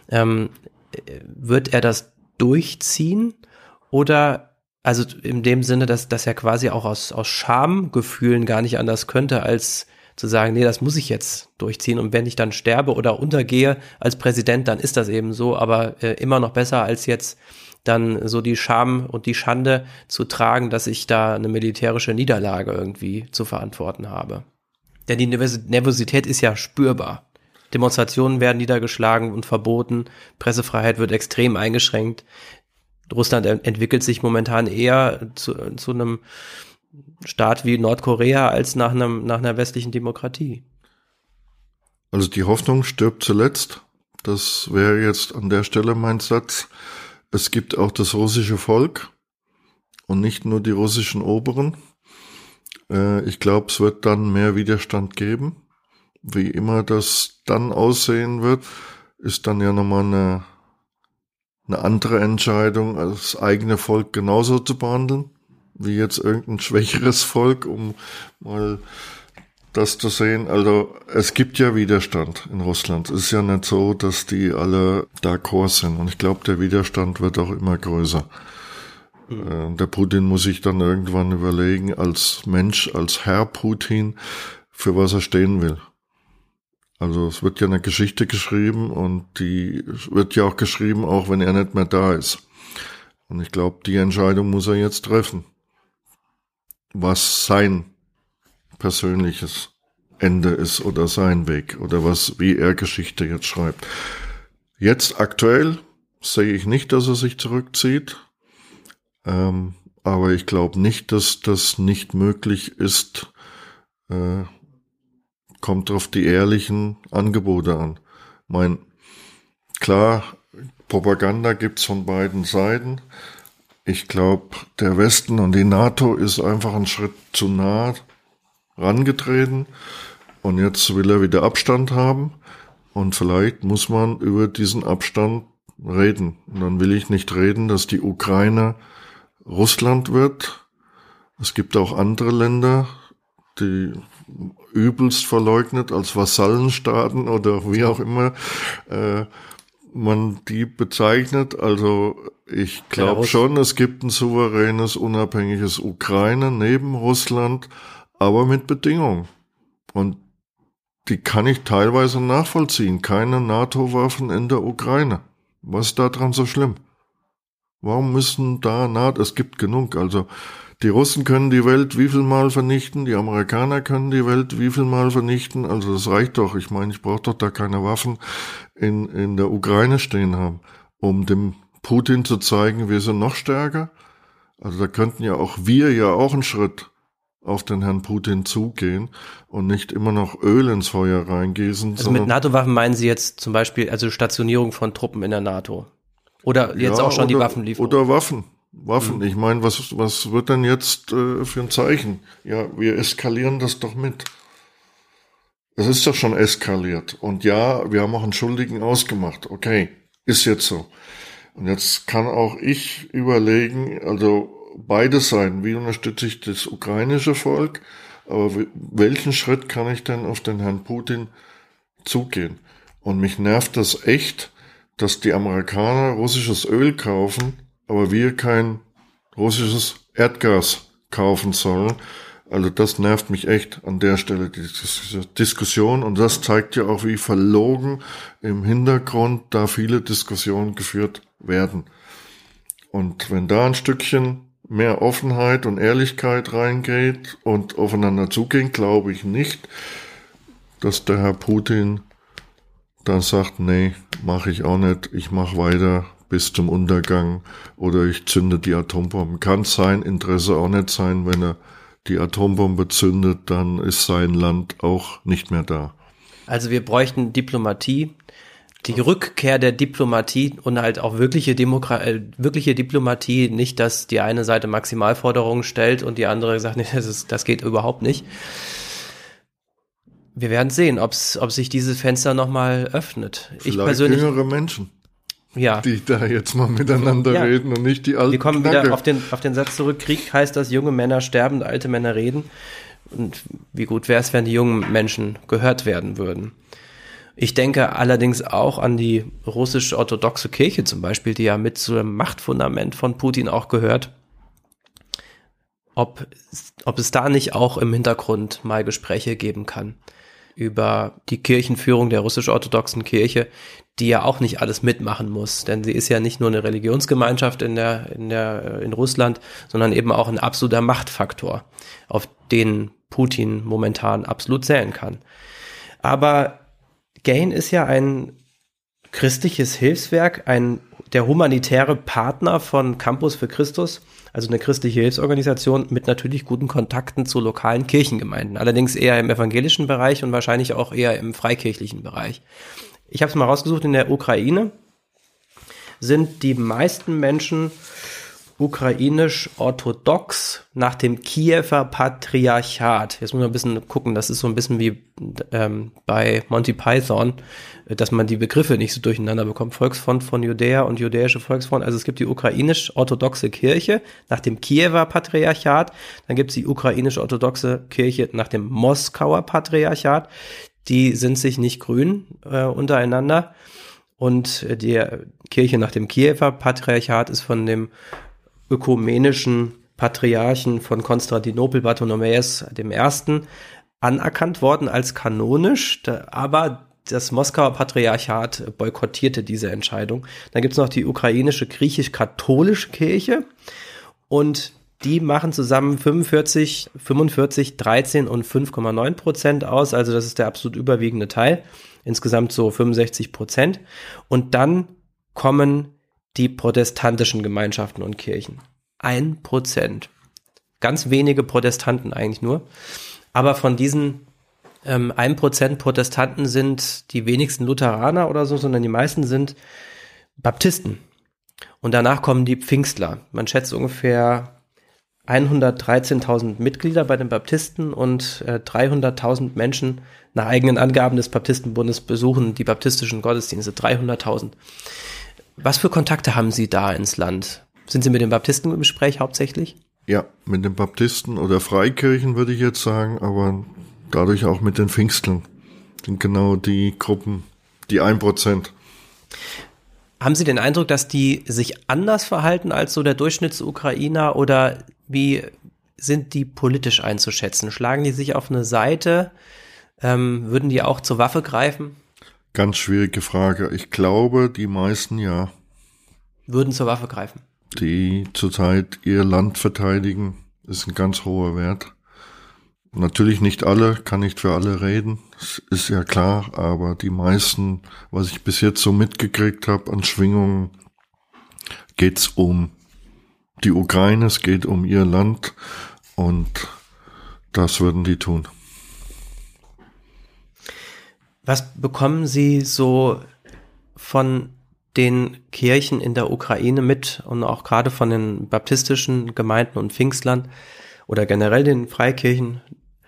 wird er das durchziehen? Oder, also in dem Sinne, dass er quasi auch aus Schamgefühlen gar nicht anders könnte, als zu sagen, nee, das muss ich jetzt durchziehen und wenn ich dann sterbe oder untergehe als Präsident, dann ist das eben so, aber immer noch besser als jetzt dann so die Scham und die Schande zu tragen, dass ich da eine militärische Niederlage irgendwie zu verantworten habe. Denn die Nervosität ist ja spürbar. Demonstrationen werden niedergeschlagen und verboten, Pressefreiheit wird extrem eingeschränkt. Russland entwickelt sich momentan eher zu einem Staat wie Nordkorea als nach einer westlichen Demokratie. Also die Hoffnung stirbt zuletzt. Das wäre jetzt an der Stelle mein Satz. Es gibt auch das russische Volk und nicht nur die russischen Oberen. Ich glaube, es wird dann mehr Widerstand geben. Wie immer das dann aussehen wird, ist dann ja nochmal eine andere Entscheidung, das eigene Volk genauso zu behandeln, wie jetzt irgendein schwächeres Volk, um mal das zu sehen. Also es gibt ja Widerstand in Russland. Es ist ja nicht so, dass die alle d'accord sind. Und ich glaube, der Widerstand wird auch immer größer. Der Putin muss sich dann irgendwann überlegen, als Mensch, als Herr Putin, für was er stehen will. Also es wird ja eine Geschichte geschrieben und die wird ja auch geschrieben, auch wenn er nicht mehr da ist. Und ich glaube, die Entscheidung muss er jetzt treffen, was sein persönliches Ende ist oder sein Weg oder wie er Geschichte jetzt schreibt. Jetzt aktuell sehe ich nicht, dass er sich zurückzieht, aber ich glaube nicht, dass das nicht möglich ist. Kommt auf die ehrlichen Angebote an. Klar, Propaganda gibt's von beiden Seiten. Ich glaube, der Westen und die NATO ist einfach einen Schritt zu nah rangetreten und jetzt will er wieder Abstand haben und vielleicht muss man über diesen Abstand reden. Und dann will ich nicht reden, dass die Ukraine Russland wird. Es gibt auch andere Länder, die übelst verleugnet als Vasallenstaaten oder wie auch immer man die bezeichnet. Also ich glaube schon, es gibt ein souveränes, unabhängiges Ukraine neben Russland, aber mit Bedingungen. Und die kann ich teilweise nachvollziehen. Keine NATO-Waffen in der Ukraine. Was ist daran so schlimm? Warum müssen da es gibt genug, also die Russen können die Welt wie viel Mal vernichten, die Amerikaner können die Welt wie viel Mal vernichten, also das reicht doch. Ich meine, ich brauche doch da keine Waffen in der Ukraine stehen haben, um dem Putin zu zeigen, wir sind noch stärker. Also da könnten ja auch einen Schritt auf den Herrn Putin zugehen und nicht immer noch Öl ins Feuer reingießen. Also mit NATO-Waffen meinen Sie jetzt zum Beispiel also Stationierung von Truppen in der NATO? Oder jetzt auch schon die Waffenlieferung? Oder Waffen. Ich meine, was wird denn jetzt für ein Zeichen? Ja, wir eskalieren das doch mit. Es ist doch schon eskaliert. Und ja, wir haben auch einen Schuldigen ausgemacht. Okay, ist jetzt so. Und jetzt kann auch ich überlegen, also beide Seiten, wie unterstütze ich das ukrainische Volk, aber welchen Schritt kann ich denn auf den Herrn Putin zugehen? Und mich nervt das echt, dass die Amerikaner russisches Öl kaufen, aber wir kein russisches Erdgas kaufen sollen. Also das nervt mich echt an der Stelle, diese Diskussion. Und das zeigt ja auch, wie verlogen im Hintergrund da viele Diskussionen geführt werden. Und wenn da ein Stückchen mehr Offenheit und Ehrlichkeit reingeht und aufeinander zugehen, glaube ich nicht, dass der Herr Putin dann sagt, nee, mache ich auch nicht, ich mache weiter bis zum Untergang oder ich zünde die Atombombe. Kann sein Interesse auch nicht sein, wenn er die Atombombe zündet, dann ist sein Land auch nicht mehr da. Also wir bräuchten Diplomatie, die Rückkehr der Diplomatie und halt auch wirkliche Diplomatie, nicht, dass die eine Seite Maximalforderungen stellt und die andere sagt, nee, das geht überhaupt nicht. Wir werden sehen, ob sich dieses Fenster nochmal öffnet. Vielleicht ich persönlich, jüngere Menschen, ja, die da jetzt mal miteinander reden und nicht die alten. Wir kommen wieder auf den Satz zurück, Krieg heißt, dass junge Männer sterben und alte Männer reden. Und wie gut wäre es, wenn die jungen Menschen gehört werden würden. Ich denke allerdings auch an die russisch-orthodoxe Kirche zum Beispiel, die ja mit zum Machtfundament von Putin auch gehört. Ob es da nicht auch im Hintergrund mal Gespräche geben kann über die Kirchenführung der russisch-orthodoxen Kirche, die ja auch nicht alles mitmachen muss, denn sie ist ja nicht nur eine Religionsgemeinschaft in Russland, sondern eben auch ein absoluter Machtfaktor, auf den Putin momentan absolut zählen kann. Aber GAIN ist ja ein christliches Hilfswerk, der humanitäre Partner von Campus für Christus, also eine christliche Hilfsorganisation mit natürlich guten Kontakten zu lokalen Kirchengemeinden, allerdings eher im evangelischen Bereich und wahrscheinlich auch eher im freikirchlichen Bereich. Ich habe es mal rausgesucht, in der Ukraine sind die meisten Menschen ukrainisch-orthodox nach dem Kiewer Patriarchat. Jetzt muss man ein bisschen gucken, das ist so ein bisschen wie bei Monty Python, dass man die Begriffe nicht so durcheinander bekommt. Volksfront von Judäa und Judäische Volksfront. Also es gibt die ukrainisch-orthodoxe Kirche nach dem Kiewer Patriarchat, dann gibt es die ukrainisch-orthodoxe Kirche nach dem Moskauer Patriarchat. Die sind sich nicht grün untereinander. Und die Kirche nach dem Kiewer Patriarchat ist von dem ökumenischen Patriarchen von Konstantinopel, Bartholomäus I., anerkannt worden als kanonisch, aber das Moskauer Patriarchat boykottierte diese Entscheidung. Dann gibt es noch die ukrainische griechisch-katholische Kirche und die machen zusammen 45, 13 und 5,9% aus, also das ist der absolut überwiegende Teil, insgesamt so 65%. Und dann kommen die protestantischen Gemeinschaften und Kirchen. 1%. Ganz wenige Protestanten eigentlich nur. Aber von diesen 1% Protestanten sind die wenigsten Lutheraner oder so, sondern die meisten sind Baptisten. Und danach kommen die Pfingstler. Man schätzt ungefähr 113.000 Mitglieder bei den Baptisten und 300.000 Menschen nach eigenen Angaben des Baptistenbundes besuchen die baptistischen Gottesdienste. 300.000. Was für Kontakte haben Sie da ins Land? Sind Sie mit den Baptisten im Gespräch hauptsächlich? Ja, mit den Baptisten oder Freikirchen würde ich jetzt sagen, aber dadurch auch mit den Pfingstlern. Sind genau die Gruppen, die 1%. Haben Sie den Eindruck, dass die sich anders verhalten als so der Durchschnittsukrainer oder wie sind die politisch einzuschätzen? Schlagen die sich auf eine Seite? Würden die auch zur Waffe greifen? Ganz schwierige Frage. Ich glaube, die meisten ja. Würden zur Waffe greifen? Die zurzeit ihr Land verteidigen, ist ein ganz hoher Wert. Natürlich nicht alle, kann nicht für alle reden, das ist ja klar, aber die meisten, was ich bis jetzt so mitgekriegt habe an Schwingungen, geht's um die Ukraine, es geht um ihr Land und das würden die tun. Was bekommen Sie so von den Kirchen in der Ukraine mit und auch gerade von den baptistischen Gemeinden und Pfingstlern oder generell den Freikirchen?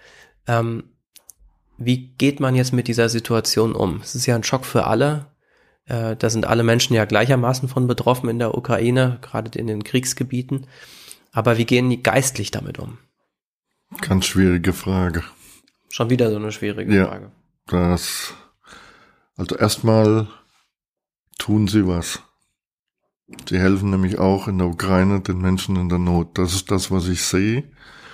Wie geht man jetzt mit dieser Situation um? Es ist ja ein Schock für alle. Da sind alle Menschen ja gleichermaßen von betroffen in der Ukraine, gerade in den Kriegsgebieten. Aber wie gehen die geistlich damit um? Ganz schwierige Frage. Schon wieder so eine schwierige Frage. Also erstmal tun sie was. Sie helfen nämlich auch in der Ukraine den Menschen in der Not. Das ist das, was ich sehe.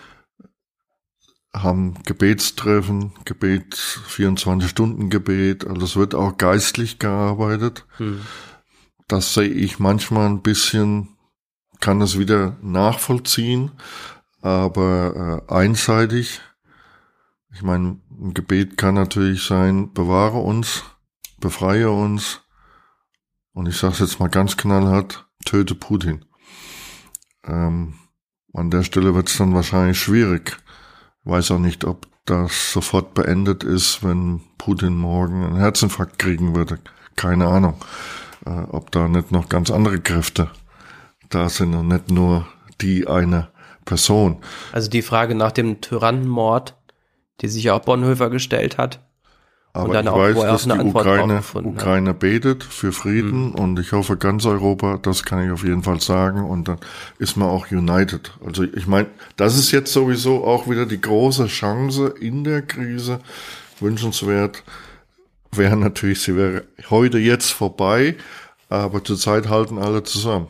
Haben Gebetstreffen, 24-Stunden-Gebet, also es wird auch geistlich gearbeitet. Das sehe ich manchmal ein bisschen, kann es wieder nachvollziehen, aber einseitig. Ich meine, ein Gebet kann natürlich sein, bewahre uns, befreie uns und ich sage es jetzt mal ganz knallhart, töte Putin. An der Stelle wird es dann wahrscheinlich schwierig. Ich weiß auch nicht, ob das sofort beendet ist, wenn Putin morgen einen Herzinfarkt kriegen würde. Keine Ahnung. Ob da nicht noch ganz andere Kräfte da sind und nicht nur die eine Person. Also die Frage nach dem Tyrannenmord, die sich ja auch Bonhoeffer gestellt hat. Aber und dann ich auch, weiß, wo er dass auch eine die Antwort Ukraine betet für Frieden und ich hoffe ganz Europa, das kann ich auf jeden Fall sagen und dann ist man auch united. Also ich meine, das ist jetzt sowieso auch wieder die große Chance in der Krise, wünschenswert wäre natürlich, sie wäre heute jetzt vorbei, aber zurzeit halten alle zusammen.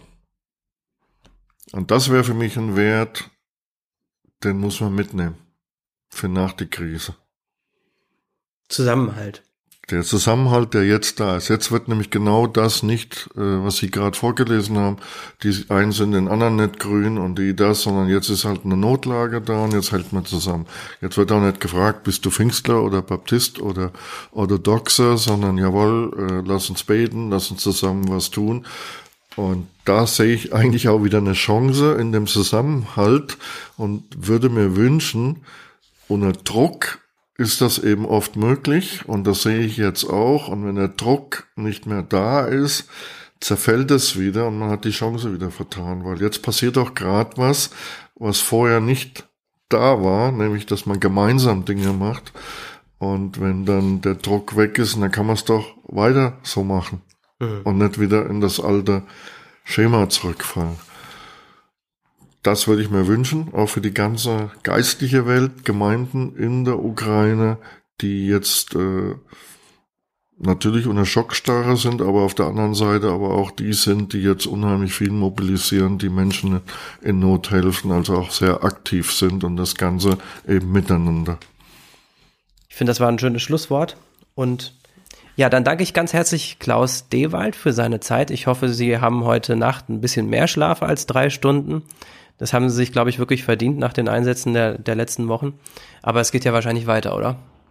Und das wäre für mich ein Wert, den muss man mitnehmen für nach der Krise. Zusammenhalt. Der Zusammenhalt, der jetzt da ist. Jetzt wird nämlich genau das nicht, was Sie gerade vorgelesen haben. Die einen sind den anderen nicht grün und die das, sondern jetzt ist halt eine Notlage da und jetzt hält man zusammen. Jetzt wird auch nicht gefragt, bist du Pfingstler oder Baptist oder Orthodoxer, sondern jawohl, lass uns beten, lass uns zusammen was tun. Und da sehe ich eigentlich auch wieder eine Chance in dem Zusammenhalt und würde mir wünschen, unter Druck ist das eben oft möglich und das sehe ich jetzt auch. Und wenn der Druck nicht mehr da ist, zerfällt es wieder und man hat die Chance wieder vertan, weil jetzt passiert auch gerade was vorher nicht da war, nämlich dass man gemeinsam Dinge macht. Und wenn dann der Druck weg ist, dann kann man es doch weiter so machen und nicht wieder in das alte Schema zurückfallen. Das würde ich mir wünschen, auch für die ganze geistliche Welt, Gemeinden in der Ukraine, die jetzt natürlich unter Schockstarre sind, aber auf der anderen Seite aber auch die sind, die jetzt unheimlich viel mobilisieren, die Menschen in Not helfen, also auch sehr aktiv sind und das Ganze eben miteinander. Ich finde, das war ein schönes Schlusswort und ja, dann danke ich ganz herzlich Klaus Dewald für seine Zeit. Ich hoffe, Sie haben heute Nacht ein bisschen mehr Schlaf als 3 Stunden. Das haben Sie sich, glaube ich, wirklich verdient nach den Einsätzen der letzten Wochen. Aber es geht ja wahrscheinlich weiter, oder?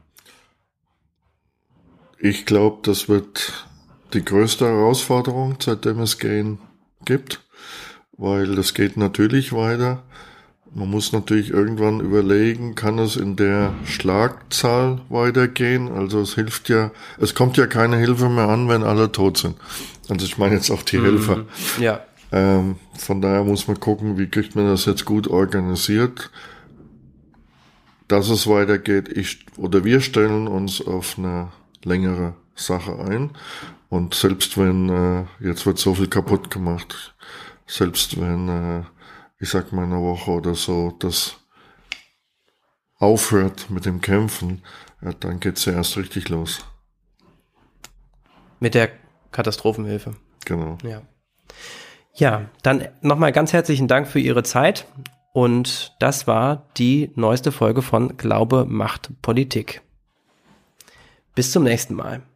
Ich glaube, das wird die größte Herausforderung, seitdem es Gehen gibt, weil das geht natürlich weiter. Man muss natürlich irgendwann überlegen, kann es in der Schlagzahl weitergehen? Also es kommt ja keine Hilfe mehr an, wenn alle tot sind. Also ich meine jetzt auch die Helfer. Ja. Von daher muss man gucken, wie kriegt man das jetzt gut organisiert, dass es weitergeht. Wir stellen uns auf eine längere Sache ein. Und selbst wenn, jetzt wird so viel kaputt gemacht, selbst wenn, ich sag mal eine Woche oder so, das aufhört mit dem Kämpfen, ja, dann geht's ja erst richtig los. Mit der Katastrophenhilfe. Genau. Ja, dann nochmal ganz herzlichen Dank für Ihre Zeit und das war die neueste Folge von Glaube macht Politik. Bis zum nächsten Mal.